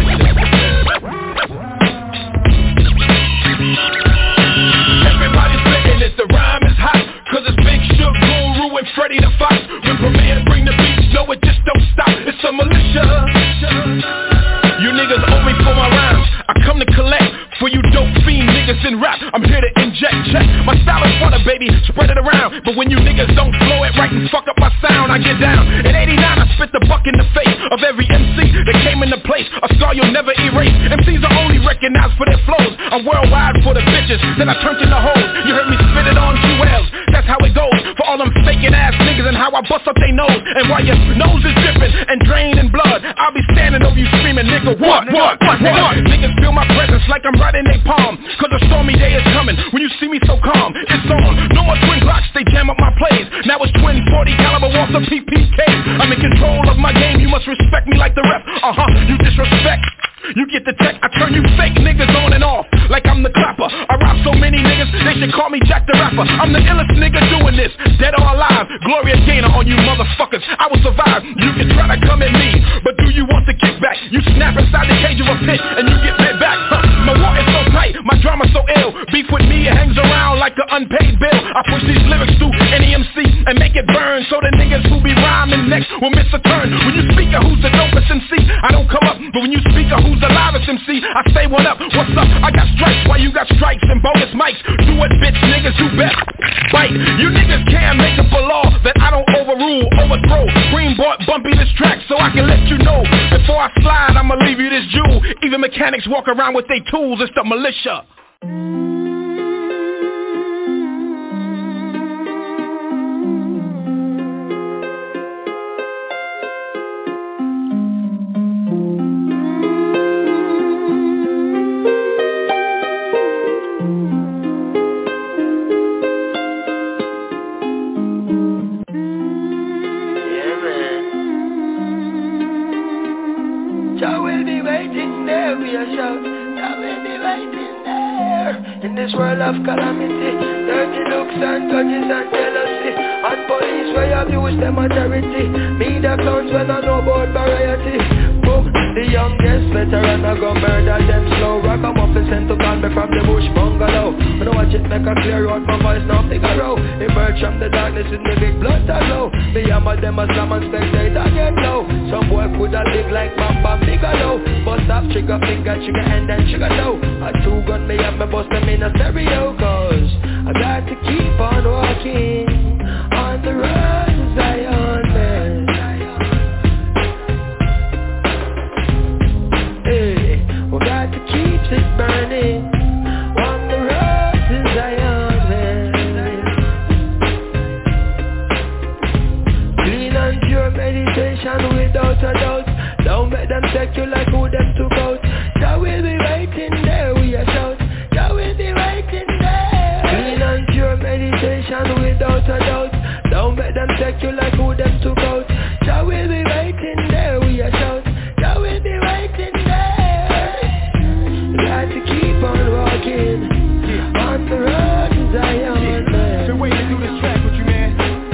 Everybody spitting it, the rhyme is hot, cause it's Big Shook, Guru, and Freddie the Fox. When Premier bring the beats, no it just don't stop, it's a militia. You niggas owe me for my rhymes, I come to collect for you dope fiend niggas in rap. I'm here to inject, check. My style is water, baby, spread it around. But when you niggas don't flow it right and fuck up my sound, I get down. In 89 I spit the buck in the face of every MC that came into place, a scar you'll never erase. MCs are only recognized for their flows. I'm worldwide for the bitches that I turned into hoes. You heard me spit it on Jewels, that's how it goes. For all them faking ass niggas and how I bust up they nose. And while your nose is dripping and draining blood, I'll be standing over you screaming, nigga, what? Niggas feel my presence like I'm right in their palm, cause a stormy day is coming when you see me so calm. It's on, no more twin blocks, they jam up my plays. Now it's twin 40 caliber Walther PPK. I'm in control of my game, you must respect me like the rep. You disrespect, you get the tech. I turn you fake niggas on and off like I'm the clapper. I rob so many niggas, they should call me Jack the Rapper. I'm the illest nigga doing this, dead or alive. Gloria Gaynor on you motherfuckers, I will survive. You can try to come at me, but do you want the kickback? You snap inside the cage of a pit and you get bit back. My war is so tight, my drama so ill. Beef with me, it hangs around like an unpaid bill. I push these lyrics through any MC and make it burn, so the niggas who be rhyming next will miss a turn. When you speak of who's the dopest MC, I don't come up. But when you speak of who's the livest MC, I say what up, what's up? I got stripes while you got strikes and bonus mics. Do what bitch niggas do best, bite. You niggas can't make up a law that I don't overrule, overthrow. Green bought Bumpy this track so I can let you know. Before I slide, I'ma leave you this jewel. Even mechanics walk around with their tools, it's the militia. Y'all will be waiting there. In this world of calamity, dirty looks and grudges and jealousy, and police where abuse them authority. Media clowns when I know about variety. Boom, the youngest veteran I go murder them slow. Rock 'em up and sent to call me from the bush bungalow. When I watch it make a clear out, my voice now figure out. Emerge from the darkness with the big blood that low. The hammer them a slam and spectator get low. Some boy coulda big like Bam Bam Bigelow. Bust off trigger finger, trigger and then trigger low. A 2-gun me and me bust them in a stereo. Cause I got to keep on walking on the road to Zion, man. Hey, we got to keep it burning on the road to Zion, man. Clean and pure meditation without a doubt. Don't make them take you like who them took out. Jah will be waiting there, we a shout. Jah will be waiting there. Clean and pure meditation without a doubt. Don't make them take you like who them took out. Jah will be waiting there, we a shout. Jah will be waiting there. Got to keep on walking on the road to Zion, man. Been waiting to do this track with you, man.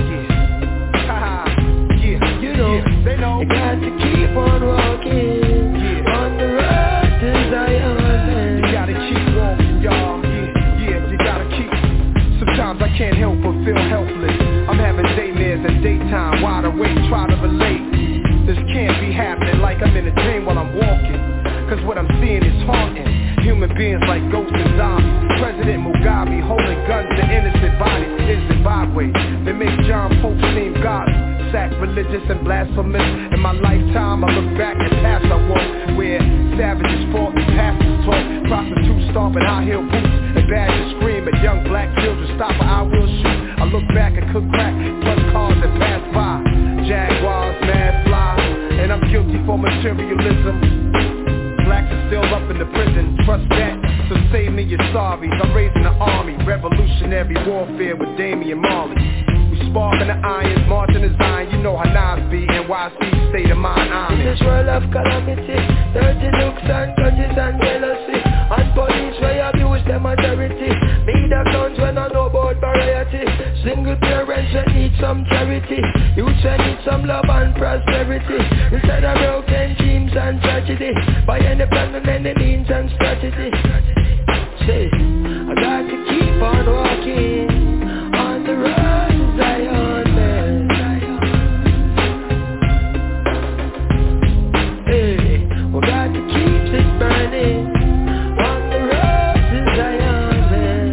Yeah. Haha. Yeah. You know, they know. You got to keep on walking on the road to Zion, man. You gotta keep walking, y'all. Yeah, you gotta keep. Sometimes I can't help but feel helpless. I'm having daymares and daytime, wide awake, try to relate. This can't be happening like I'm in a dream while I'm walking. Cause what I'm seeing is haunting. Human beings like ghosts and zombies. President Mugabe holding guns to innocent bodies in Zimbabwe. They make John Pope seem godly, sacrilegious and blasphemous. In my lifetime I look back at past I walk, where savages fought and pastors talk. Prostitutes stomping high heel boots and badgers scream at young black children. Stop or I will shoot. I look back and cook crack, plus cars that pass by. Jaguars, mad fly, and I'm guilty for materialism. Blacks are still up in the prison, trust that. So save me your sorries. I'm raising the army, revolutionary warfare with Damian Marley. We sparking the irons, marching the Zion. You know how Nas be, NYC, state of mind, I'm in this world of calamity, dirty looks and grudges and jealousy, and police where abuse them authority. Media clowns when I know about variety. Single parents that need some charity. Youths that need some love and prosperity. Instead of broken dreams and tragedy, by any plan and any means and strategy. Say, I got to keep on walking on the road to Zion, man. Hey, we got to keep it burning on the road to Zion, man.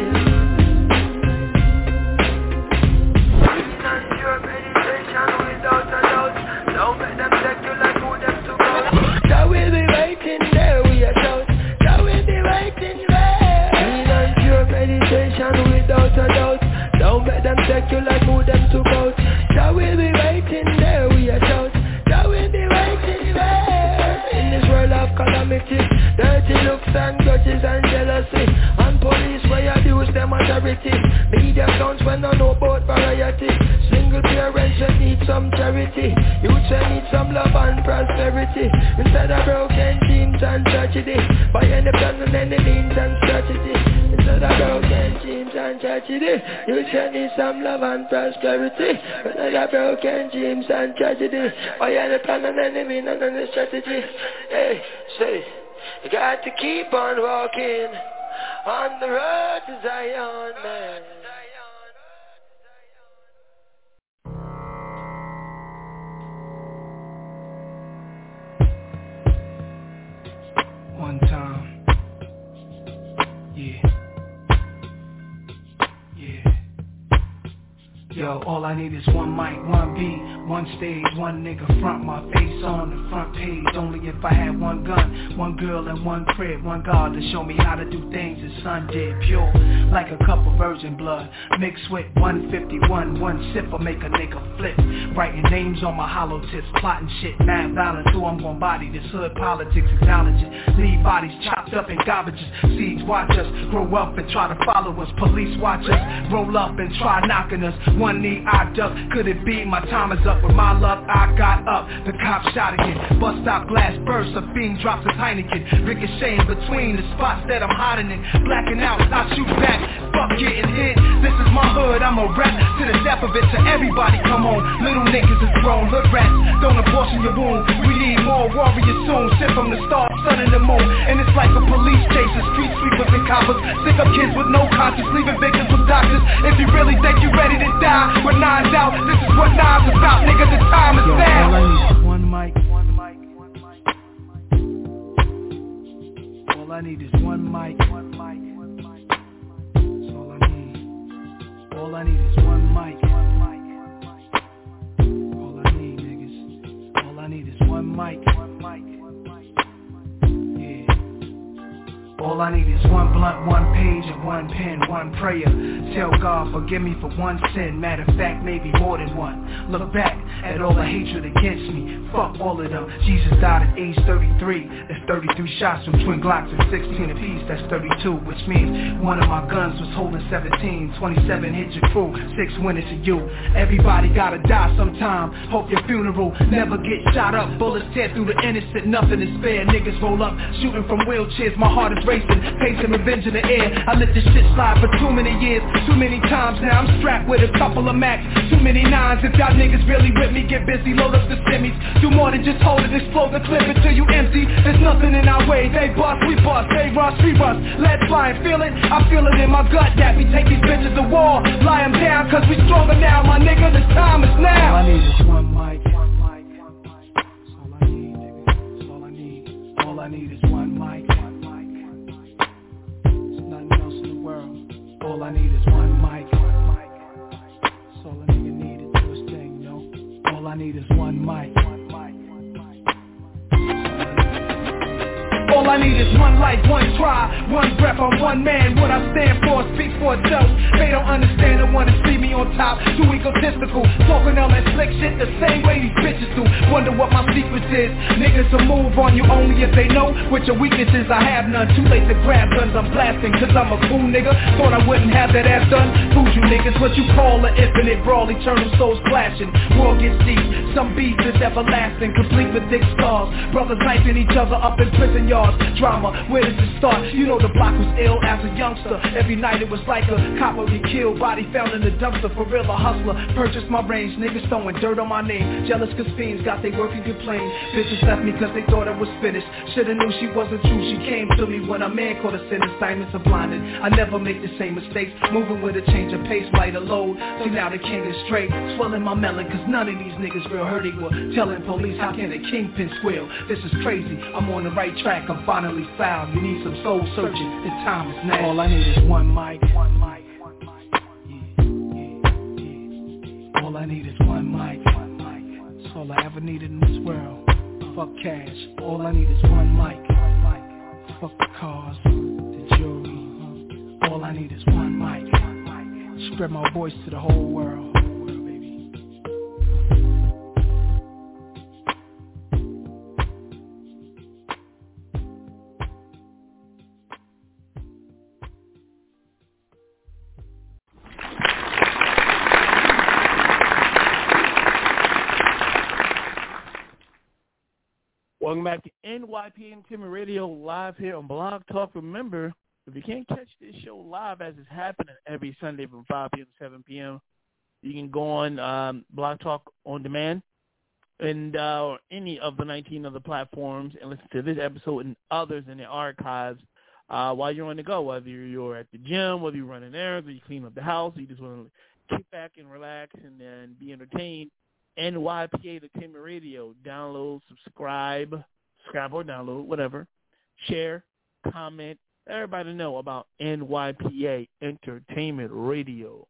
Clean and pure meditation without a doubt. Don't make them take you like who them took out. Jah will be waiting there, we a shout. Jah will be waiting there. Clean and pure meditation without a doubt. Don't make them take you like who them took out. Jah will be waiting there, we a shout. Jah will be waiting there. In this world of calamity, dirty looks and grudges and jealousy, and police where abuse them authority. Media clowns when I know about variety. Single parents that need some charity. Youths that need some love and prosperity. Instead of broken dreams and tragedy, by any plan and any means and strategy. Instead of broken dreams and tragedy, youths that need some love and prosperity. Instead of broken dreams and tragedy, by any plan and any means and any strategy. Hey, say, you got to keep on walking on the road to Zion, man. One time, yeah. Yo, all I need is one mic, one beat, one stage, one nigga front my face on the front page. Only if I had one gun, one girl and one crib, one God to show me how to do things the sun did. Pure, like a cup of virgin blood, mixed with 151, one sip will make a nigga flip. Writing names on my hollow tips, plotting shit, mad violence, who I'm gon' body. This hood politics, acknowledge it. Leave bodies chopped up in garbages. Seeds watch us grow up and try to follow us. Police watch us roll up and try knocking us. one knee I duck. Could it be my time is up? With my luck I got up. The cop shot again. Bus stop glass burst. A fiend drops his Heineken. Ricocheting between the spots that I'm hiding in. Blacking out, I shoot back. Fuck getting hit. This is my hood, I'm a rap to the death of it. To everybody come on. Little niggas is grown. Hood rats, don't abortion your wound. We need more warriors soon. Shit from the stars, sun and the moon. And it's like a police chase. Street sweepers and coppers. Stick up kids with no conscience. Leaving victims with doctors. If you really think you ready to die with knives out, this is what knives is about, nigga. The time is now. All I need is one mic. All I need is one mic. That's all I need. All I need is one mic. All I need, niggas. All I need is one mic. All I need is one blunt, one page, and one pen, one prayer. Tell God, forgive me for one sin. Matter of fact, maybe more than one. Look back at all the hatred against me. Fuck all of them. Jesus died at age 33. That's 33 shots from twin Glocks and 16 apiece. That's 32, which means one of my guns was holding 17. 27 hit your crew, 6 went into you. Everybody gotta die sometime. Hope your funeral never get shot up. Bullets tear through the innocent, nothing is fair. Niggas roll up, shooting from wheelchairs. My heart is racing, pacing revenge in the air. I let this shit slide for too many years, too many times now. I'm strapped with a couple of Macs, too many nines. If y'all niggas really with me, get busy, load up the semis. Do more than just hold it, explode the clip until you empty. There's nothing in our way, they bust, we bust, they rush, we rush. Let's fly and feel it, I feel it in my gut that we take these bitches to war. Lie them down, cause we stronger now, my nigga, the time is now. All I need is one mic. That's all I need, nigga, that's all I need. All I need is one mic. There's nothing else in the world. All I need is one mic. That's all a nigga need to do his thing, you know. All I need is one mic. All I need is one life, one try, one breath, I'm one man. What I stand for speaks for itself. They don't understand and wanna see me on top. Too egotistical, talking all that slick shit the same way these bitches do. Wonder what my secret is. Niggas will move on you only if they know what your weaknesses. I have none, too late to grab guns. I'm blasting cause I'm a fool nigga. Thought I wouldn't have that ass done. Food you niggas, what you call an infinite brawl. Eternal souls clashing, war gets deep. Some beef is everlasting, complete with thick scars. Brothers knifing each other up in prison yards. Drama, where does it start? You know the block was ill as a youngster. Every night it was like a cop would be killed. Body found in the dumpster, for real a hustler. Purchased my range, niggas throwing dirt on my name. Jealous cause fiends got they work and complain. Bitches left me cause they thought I was finished. Shoulda knew she wasn't true, she came to me when a man caught a sin. Assignments are blinded, I never make the same mistakes. Moving with a change of pace, lighter load. See now the king is straight, swelling my melon cause none of these niggas real hurt. They were telling police how can a kingpin squeal. This is crazy, I'm on the right track, I'm finally found. You need some soul searching, the time is now. All I need is one mic. All I need is one mic. That's all I ever needed in this world. Fuck cash, all I need is one mic. Fuck the cars, the jewelry. All I need is one mic. Spread my voice to the whole world. Welcome back to NYP Entertainment Radio live here on Blog Talk. Remember, if you can't catch this show live as it's happening every Sunday from 5 p.m. to 7 p.m., you can go on Blog Talk on demand and any of the 19 other platforms and listen to this episode and others in the archives while you're on the go, whether you're at the gym, whether you're running errands, or you clean up the house, or you just want to kick back and relax and then be entertained. NYPA Entertainment Radio. Download, subscribe or download, whatever. Share, comment. Everybody know about NYPA Entertainment Radio.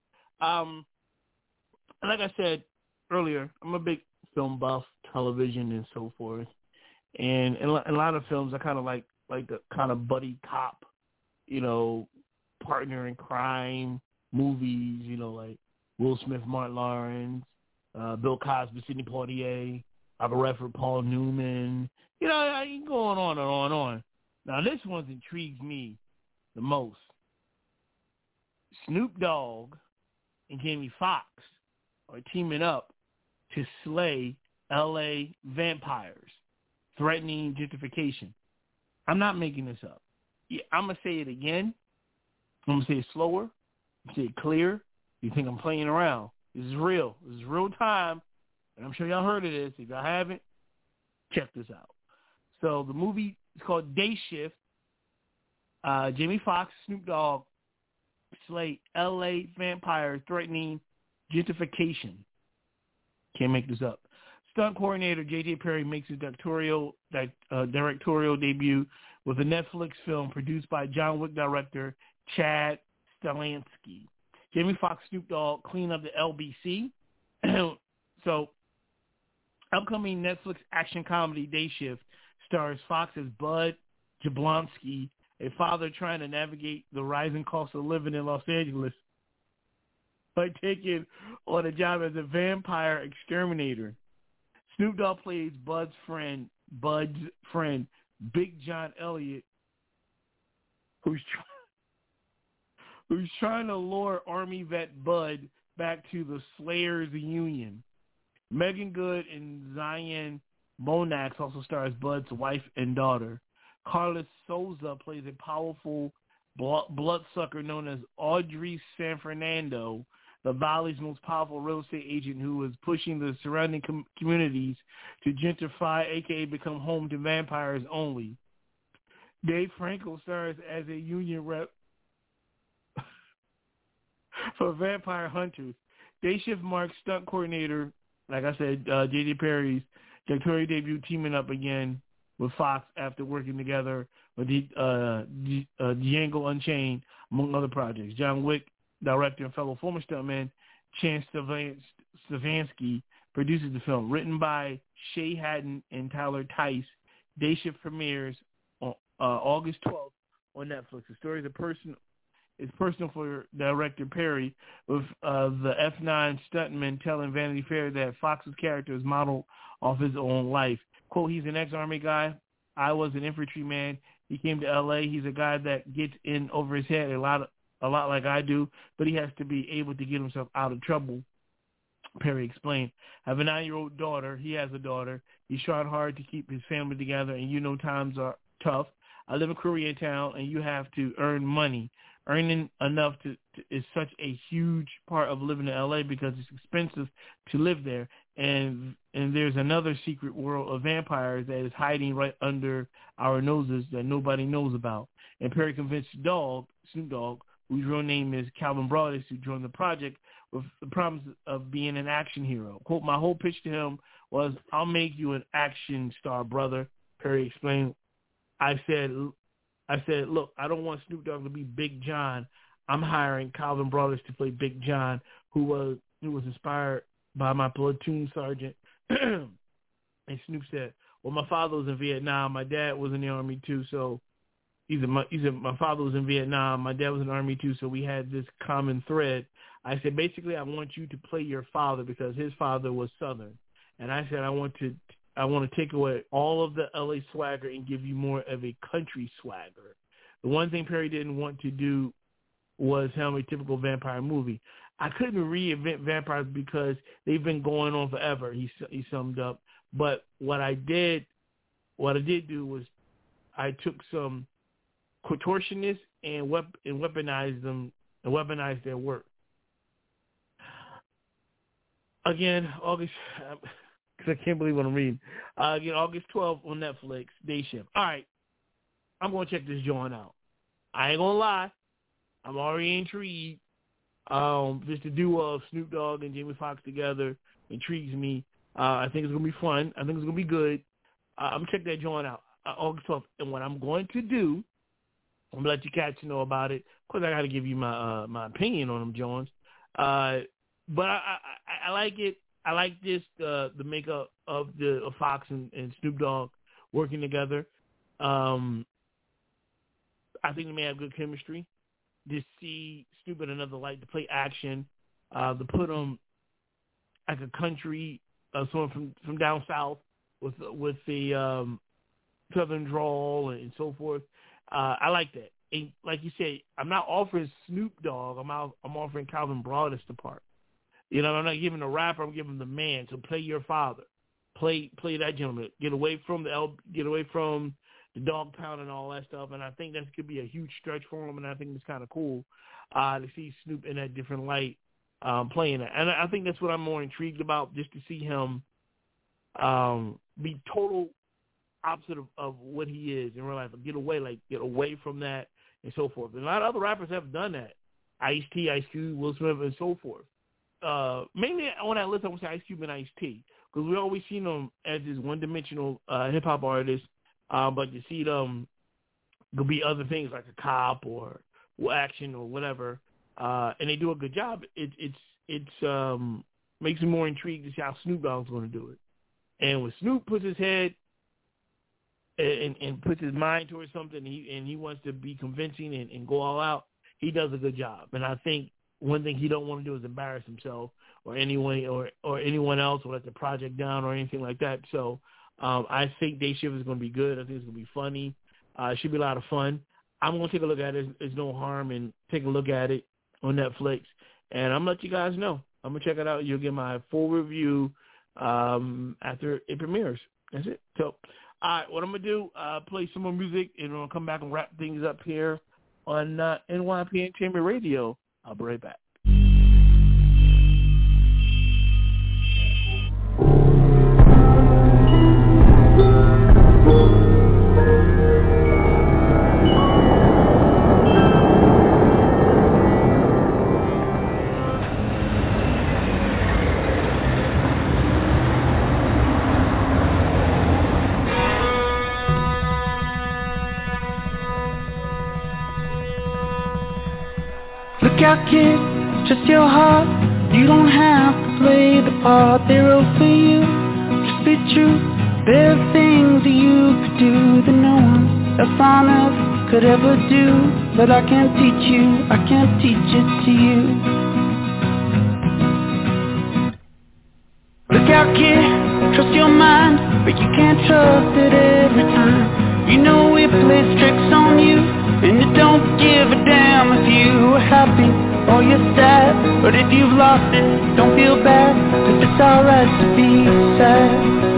Like I said earlier, I'm a big film buff, television and so forth. And in a lot of films, I kind of like the kind of buddy cop, partner in crime movies, like Will Smith, Martin Lawrence, Bill Cosby, Sidney Poitier, Robert Redford, Paul Newman. I can go on and on and on. Now, this one intrigues me the most. Snoop Dogg and Jamie Foxx are teaming up to slay L.A. vampires, threatening gentrification. I'm not making this up. Yeah, I'm going to say it again. I'm going to say it slower. Say it clear. You think I'm playing around. This is real. This is real time. And I'm sure y'all heard of this. If y'all haven't, check this out. So the movie is called Day Shift. Jamie Foxx, Snoop Dogg slay L.A. vampires threatening gentrification. Can't make this up. Stunt coordinator J.J. Perry makes his directorial debut with a Netflix film produced by John Wick director Chad Stahelski. Jamie Foxx, Snoop Dogg clean up the LBC. So, upcoming Netflix action comedy Day Shift stars Fox as Bud Jablonski, a father trying to navigate the rising cost of living in Los Angeles by taking on a job as a vampire exterminator. Snoop Dogg plays Bud's friend, Big John Elliott, who's trying to lure Army vet Bud back to the Slayers Union. Megan Good and Zion Monax also stars Bud's wife and daughter. Carlos Souza plays a powerful bloodsucker known as Audrey San Fernando, the Valley's most powerful real estate agent who is pushing the surrounding communities to gentrify, a.k.a. become home to vampires only. Dave Franco stars as a union rep for vampire hunters. Day Shift marks stunt coordinator, like I said, J.J. Perry's directorial debut, teaming up again with Fox after working together with Django Unchained, among other projects. John Wick director and fellow former stuntman Chance Stahelski produces the film. Written by Shay Haddon and Tyler Tice, Day Shift premieres on August 12th on Netflix. The story is personal for director Perry, with the F9 stuntman telling Vanity Fair that Fox's character is modeled off his own life. Quote, he's an ex-Army guy. I was an infantryman. He came to L.A. He's a guy that gets in over his head a lot like I do, but he has to be able to get himself out of trouble, Perry explained. I have a 9-year-old daughter. He has a daughter. He's trying hard to keep his family together, and times are tough. I live in Koreatown, and you have to earn money. Earning enough is such a huge part of living in L.A. because it's expensive to live there, and there's another secret world of vampires that is hiding right under our noses that nobody knows about. And Perry convinced Snoop Dogg, whose real name is Calvin Broadus, to join the project with the promise of being an action hero. Quote, my whole pitch to him was, I'll make you an action star, brother, Perry explained. I said, look, I don't want Snoop Dogg to be Big John. I'm hiring Calvin Broadus to play Big John, who was inspired by my platoon sergeant. And Snoop said, well, my father was in Vietnam. My dad was in the Army too, so my father was in Vietnam. My dad was in the Army too, so we had this common thread. I said, basically, I want you to play your father because his father was Southern. And I said, I want to take away all of the L.A. swagger and give you more of a country swagger. The one thing Perry didn't want to do was have a typical vampire movie. I couldn't reinvent vampires because they've been going on forever, he summed up. But what I did do was I took some contortionists and weaponized them and weaponized their work. Again, August, because I can't believe what I'm reading. Again, August 12th on Netflix, Day Shift. All right, I'm going to check this joint out. I ain't going to lie. I'm already intrigued. Just the duo of Snoop Dogg and Jamie Foxx together intrigues me. I think it's going to be fun. I think it's going to be good. I'm going to check that joint out, August 12th. And what I'm going to do, I'm going to let you cats know about it. Of course, I got to give you my opinion on them joints. But I like it. I like this, the makeup of Fox and Snoop Dogg working together. I think they may have good chemistry. To see Snoop in another light, to play action, to put them like a country, someone from down south with the southern drawl and so forth. I like that. like you said, I'm not offering Snoop Dogg. I'm offering Calvin Broadus the part. You know, I'm not giving the rapper. I'm giving the man. So play your father. Play that gentleman. Get away from the dog pound and all that stuff. And I think that could be a huge stretch for him. And I think it's kind of cool to see Snoop in that different light playing that. And I think that's what I'm more intrigued about, just to see him be total opposite of what he is in real life. Get away from that and so forth. And a lot of other rappers have done that. Ice-T, Ice Cube, Will Smith, and so forth. Mainly on that list, I would say Ice Cube and Ice-T, because we always seen them as this one-dimensional hip-hop artist, but you see them could be other things like a cop or action or whatever, and they do a good job. It makes me more intrigued to see how Snoop Dogg's going to do it. And when Snoop puts his head and puts his mind towards something, and he wants to be convincing and go all out, he does a good job. And I think one thing he don't want to do is embarrass himself or anyone else, or let the project down or anything like that. So I think Day Shift is going to be good. I think it's going to be funny. It should be a lot of fun. I'm going to take a look at it. There's no harm in taking a look at it on Netflix. And I'm going to let you guys know. I'm going to check it out. You'll get my full review after it premieres. That's it. So, all right, what I'm going to do, play some more music, and I'll come back and wrap things up here on NYP Entertainment Radio. I'll be right back. Look out, kid, trust your heart. You don't have to play the part they wrote for you. Just be true. There are things that you could do that no one else on earth could ever do. But I can't teach you, I can't teach it to you. Look out, kid, trust your mind, but you can't trust it every time. You know it plays tricks on you, and it don't give a damn if you are happy or you're sad. But if you've lost it, don't feel bad, 'cause it's alright to be sad.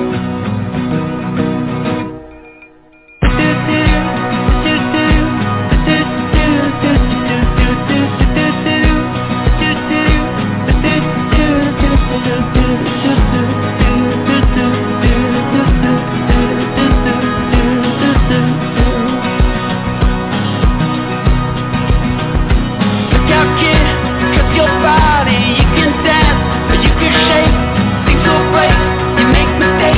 Mistakes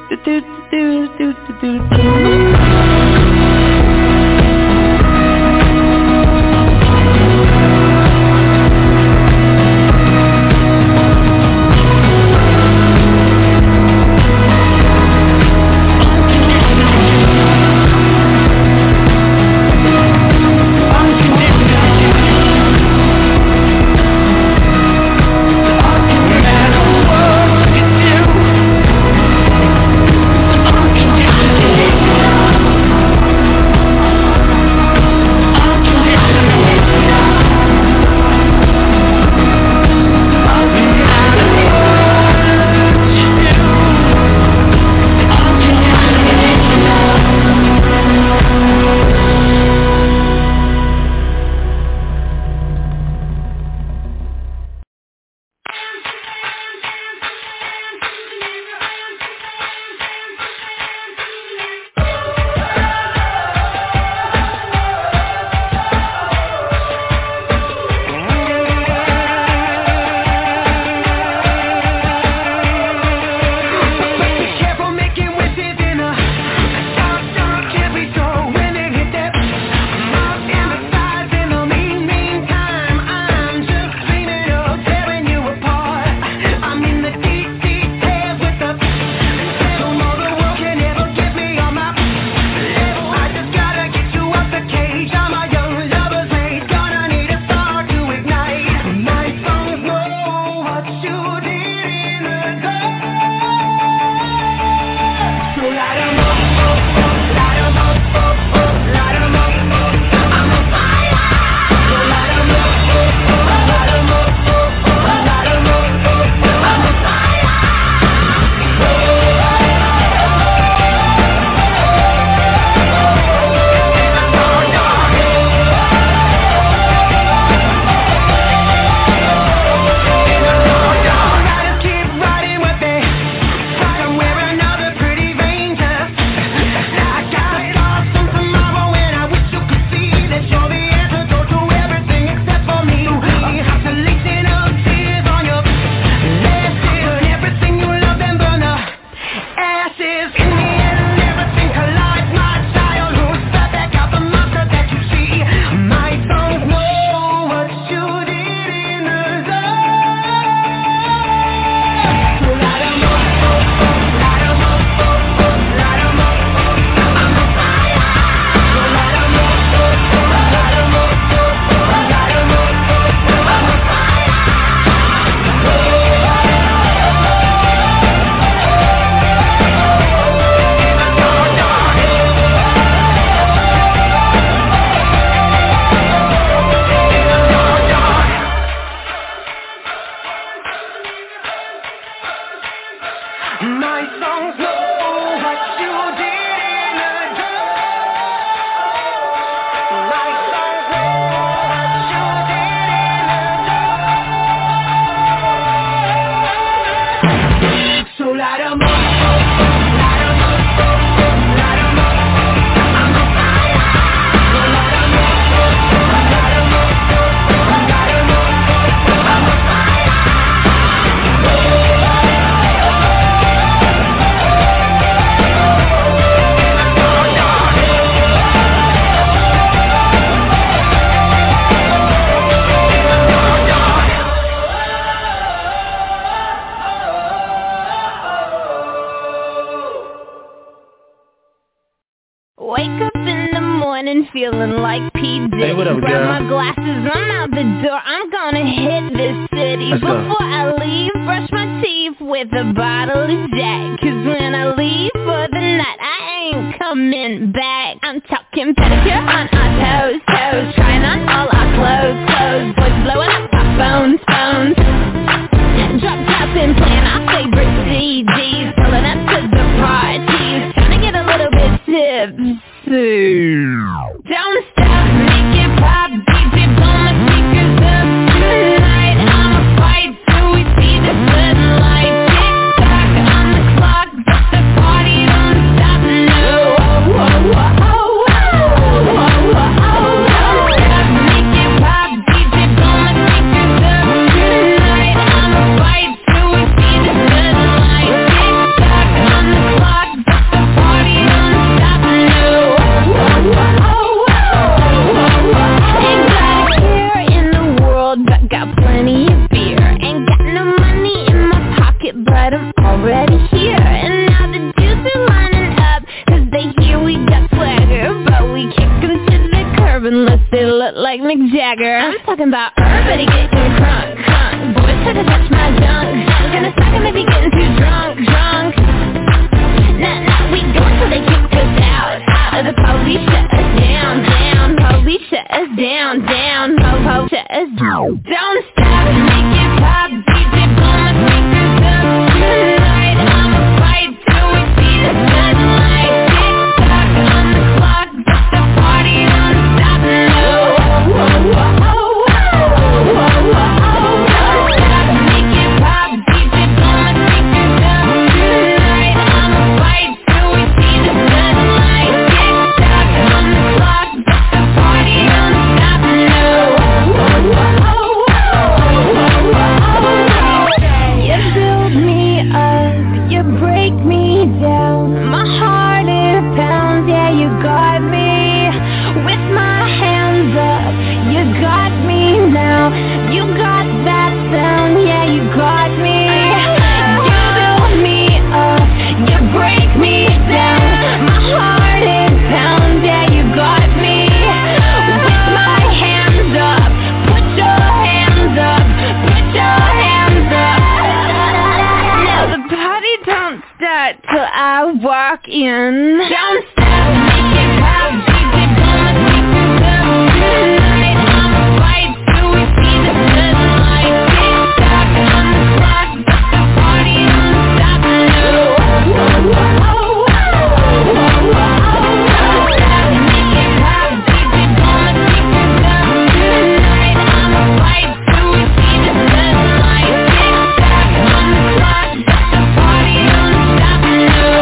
feeling like P. Diddy. Hey, what up, Grab girl? my glasses, I'm out the door. I'm gonna hit this city. Let's go. Before I leave, brush my teeth with a bottle of Jack. Cause when I leave for the night, I ain't coming back. I'm talking pedicure on our toes, toes. Trying on all our clothes. Boys blowing up our phones. Drop tops and playing our favorite CDs. Pulling up to the parties. Trying to get a little bit tipsy. Don't stop, make it pop. DJ, blow my speakers up tonight. I'ma fight till we see the sunlight. Tick tock on the clock, but the party don't stop now. Don't stop, make it pop. DJ, blow my speakers up tonight. I'ma fight till we see the sunlight. Tick tock on the clock. like Mick Jagger. I'm talking about everybody getting crunk, crunk. Boys try to touch my junk, junk. And it's not gonna be getting too drunk, drunk. Nah, we go until they kick us out, out. Or the police shut us down, down. Police shut us down, down. Po-po shut us down. Don't stop, make it pop. DJ blow my speakers up. Tonight I'ma fight till we see the sunlight. Tick-tock on the clock, but the party don't stop, no. Whoa, whoa, whoa. Till I walk in. Don't stop, make it pop. DJ blow my speakers up. Tonight I'ma fight till we see the sunlight. Tick-tock on the clock, but the party don't stop, no. Don't stop, make it pop. DJ blow my speakers up. Tonight I'ma fight till we see the sunlight. Tick-tock on the clock, but the party don't stop, no.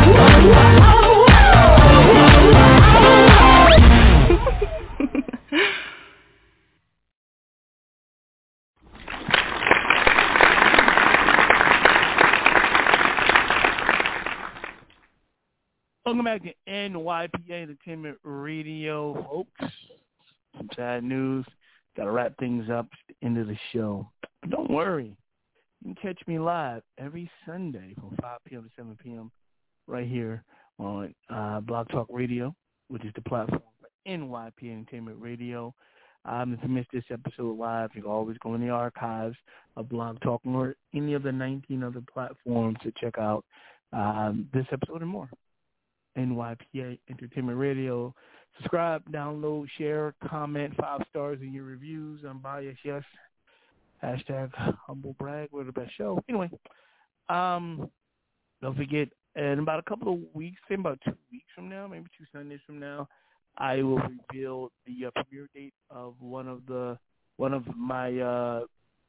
Welcome back to NYPA Entertainment Radio, folks. Some sad news. Got to wrap things up at the end of the show. But don't worry. You can catch me live every Sunday from 5 p.m. to 7 p.m. right here on Blog Talk Radio, which is the platform for NYPA Entertainment Radio. If you missed this episode live, you can always go in the archives of Blog Talk or any of the 19 other platforms to check out this episode and more. NYPA Entertainment Radio. Subscribe, download, share, comment, 5 stars in your reviews. Unbiased, yes. Hashtag humble brag. We're the best show. Anyway, don't forget, in about a couple of weeks, say about 2 weeks from now, maybe 2 Sundays from now, I will reveal the premiere date of one of my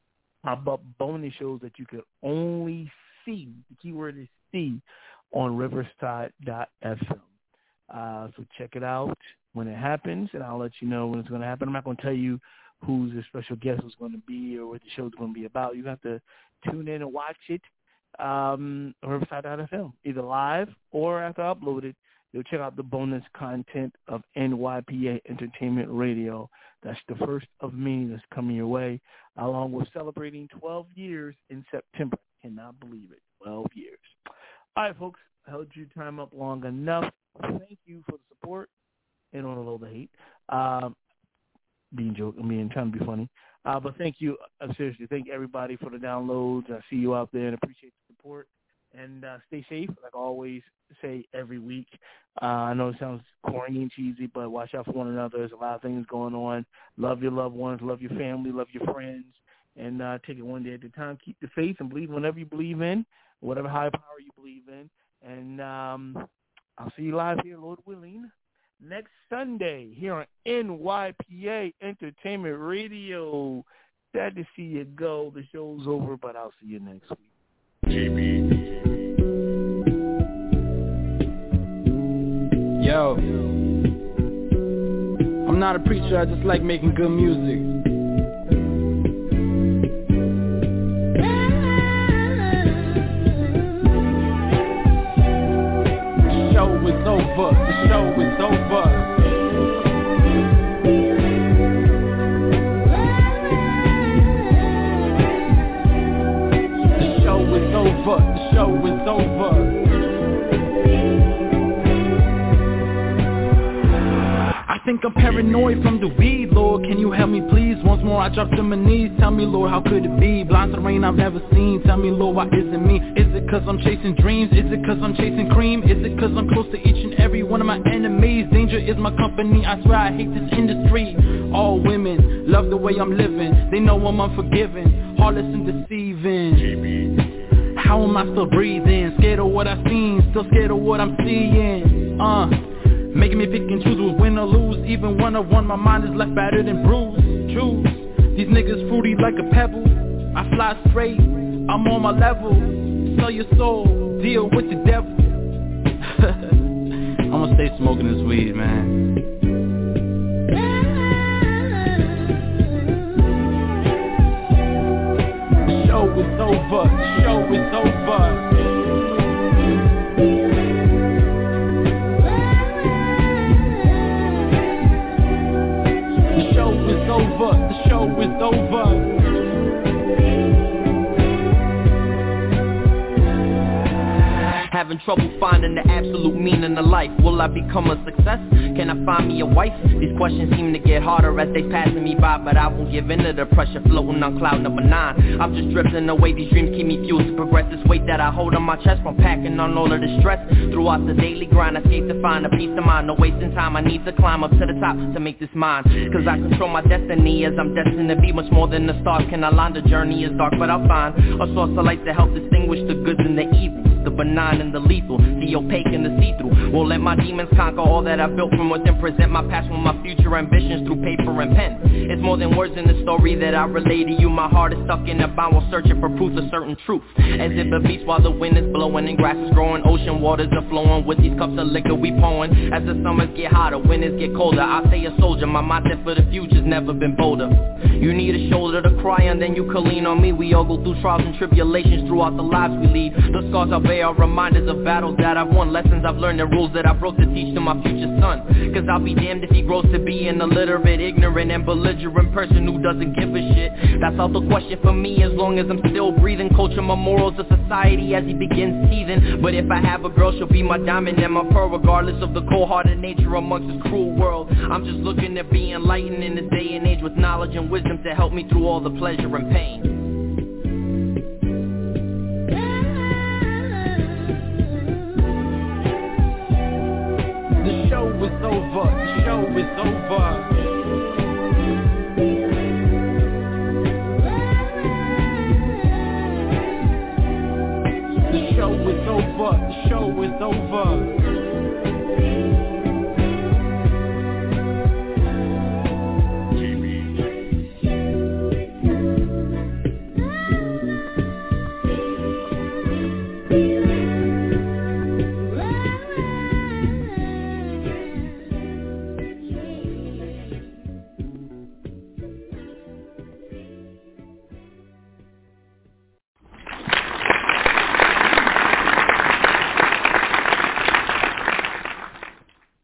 bonus shows that you can only see. The keyword is see on Riverside.fm. So check it out when it happens, and I'll let you know when it's going to happen. I'm not going to tell you who's the special guest is going to be or what the show's going to be about. You have to tune in and watch it on Riverside.fm, either live or after I upload it. You'll check out the bonus content of NYPA Entertainment Radio. That's the first of many that's coming your way, along with celebrating 12 years in September. Cannot believe it, 12 years. All right, folks, I held your time up long enough. Thank you for the support and on a little bit hate. Being trying to be funny. But thank you, seriously, thank everybody for the downloads. I see you out there and appreciate the support. And stay safe, like I always say every week. I know it sounds corny and cheesy, but watch out for one another. There's a lot of things going on. Love your loved ones, love your family, love your friends, and take it one day at a time. Keep the faith and believe whatever you believe in, whatever higher power you believe in. And I'll see you live here, Lord willing, next Sunday here on NYPA Entertainment Radio. Sad to see you go. The show's over, but I'll see you next week. Yo, I'm not a preacher, I just like making good music. The show is over, the show is over. The show is over, the show is over. think I'm paranoid from the weed, Lord, can you help me please? Once more I drop to my knees, tell me, Lord, how could it be? Blind to the rain I've never seen, tell me, Lord, why isn't me? Is it cause I'm chasing dreams? Is it cause I'm chasing cream? Is it cause I'm close to each and every one of my enemies? Danger is my company, I swear I hate this industry. All women love the way I'm living, they know I'm unforgiving, heartless and deceiving. How am I still breathing? Scared of what I've seen, still scared of what I'm seeing. Making me pick and choose who's win or lose. Even when I won, my mind is left battered and bruised. Choose, these niggas fruity like a pebble. I fly straight, I'm on my level. Sell your soul, deal with the devil. I'ma stay smoking this weed, man. The show is over, the show is over. The show is over, the show is over. Having trouble finding the absolute meaning of life. Will I become a success? Can I find me a wife? These questions seem to get harder as they passing me by, but I won't give in to the pressure floating on cloud number 9. I'm just drifting away, these dreams keep me fueled to progress. This weight that I hold on my chest from packing on all of the stress. Throughout the daily grind, I seek to find a peace of mind. No wasting time, I need to climb up to the top to make this mine. Cause I control my destiny as I'm destined to be much more than the stars can align. The journey is dark, but I'll find a source of light to help distinguish the goods and the evil, the benign and the lethal, the opaque and the see-through. Won't let my demons conquer all that I've built from within. Present my past with my future ambitions through paper and pen. It's more than words in the story that I relay to you. My heart is stuck in a bind while searching for proof of certain truth. As if a beast while the wind is blowing and grass is growing, ocean waters are flowing with these cups of liquor we pouring. As the summers get hotter, winters get colder, I stay a soldier. My mindset for the future's never been bolder. You need a shoulder to cry on, then you can lean on me. We all go through trials and tribulations throughout the lives we lead. The scars I bear are reminders of battles that I've won, lessons I've learned, and rules that I broke to teach to my future son. Cause I'll be damned if he grows to be an illiterate, ignorant, and belligerent person who doesn't give a shit. That's out the question for me as long as I'm still breathing. Culture my morals of society as he begins teething. But if I have a girl, she'll be my diamond and my pearl, regardless of the cold-hearted nature amongst this cruel world. I'm just looking to be enlightened in this day and age with knowledge and wisdom to help me through all the pleasure and pain. The show is over, the show is over. The show is over, the show is over.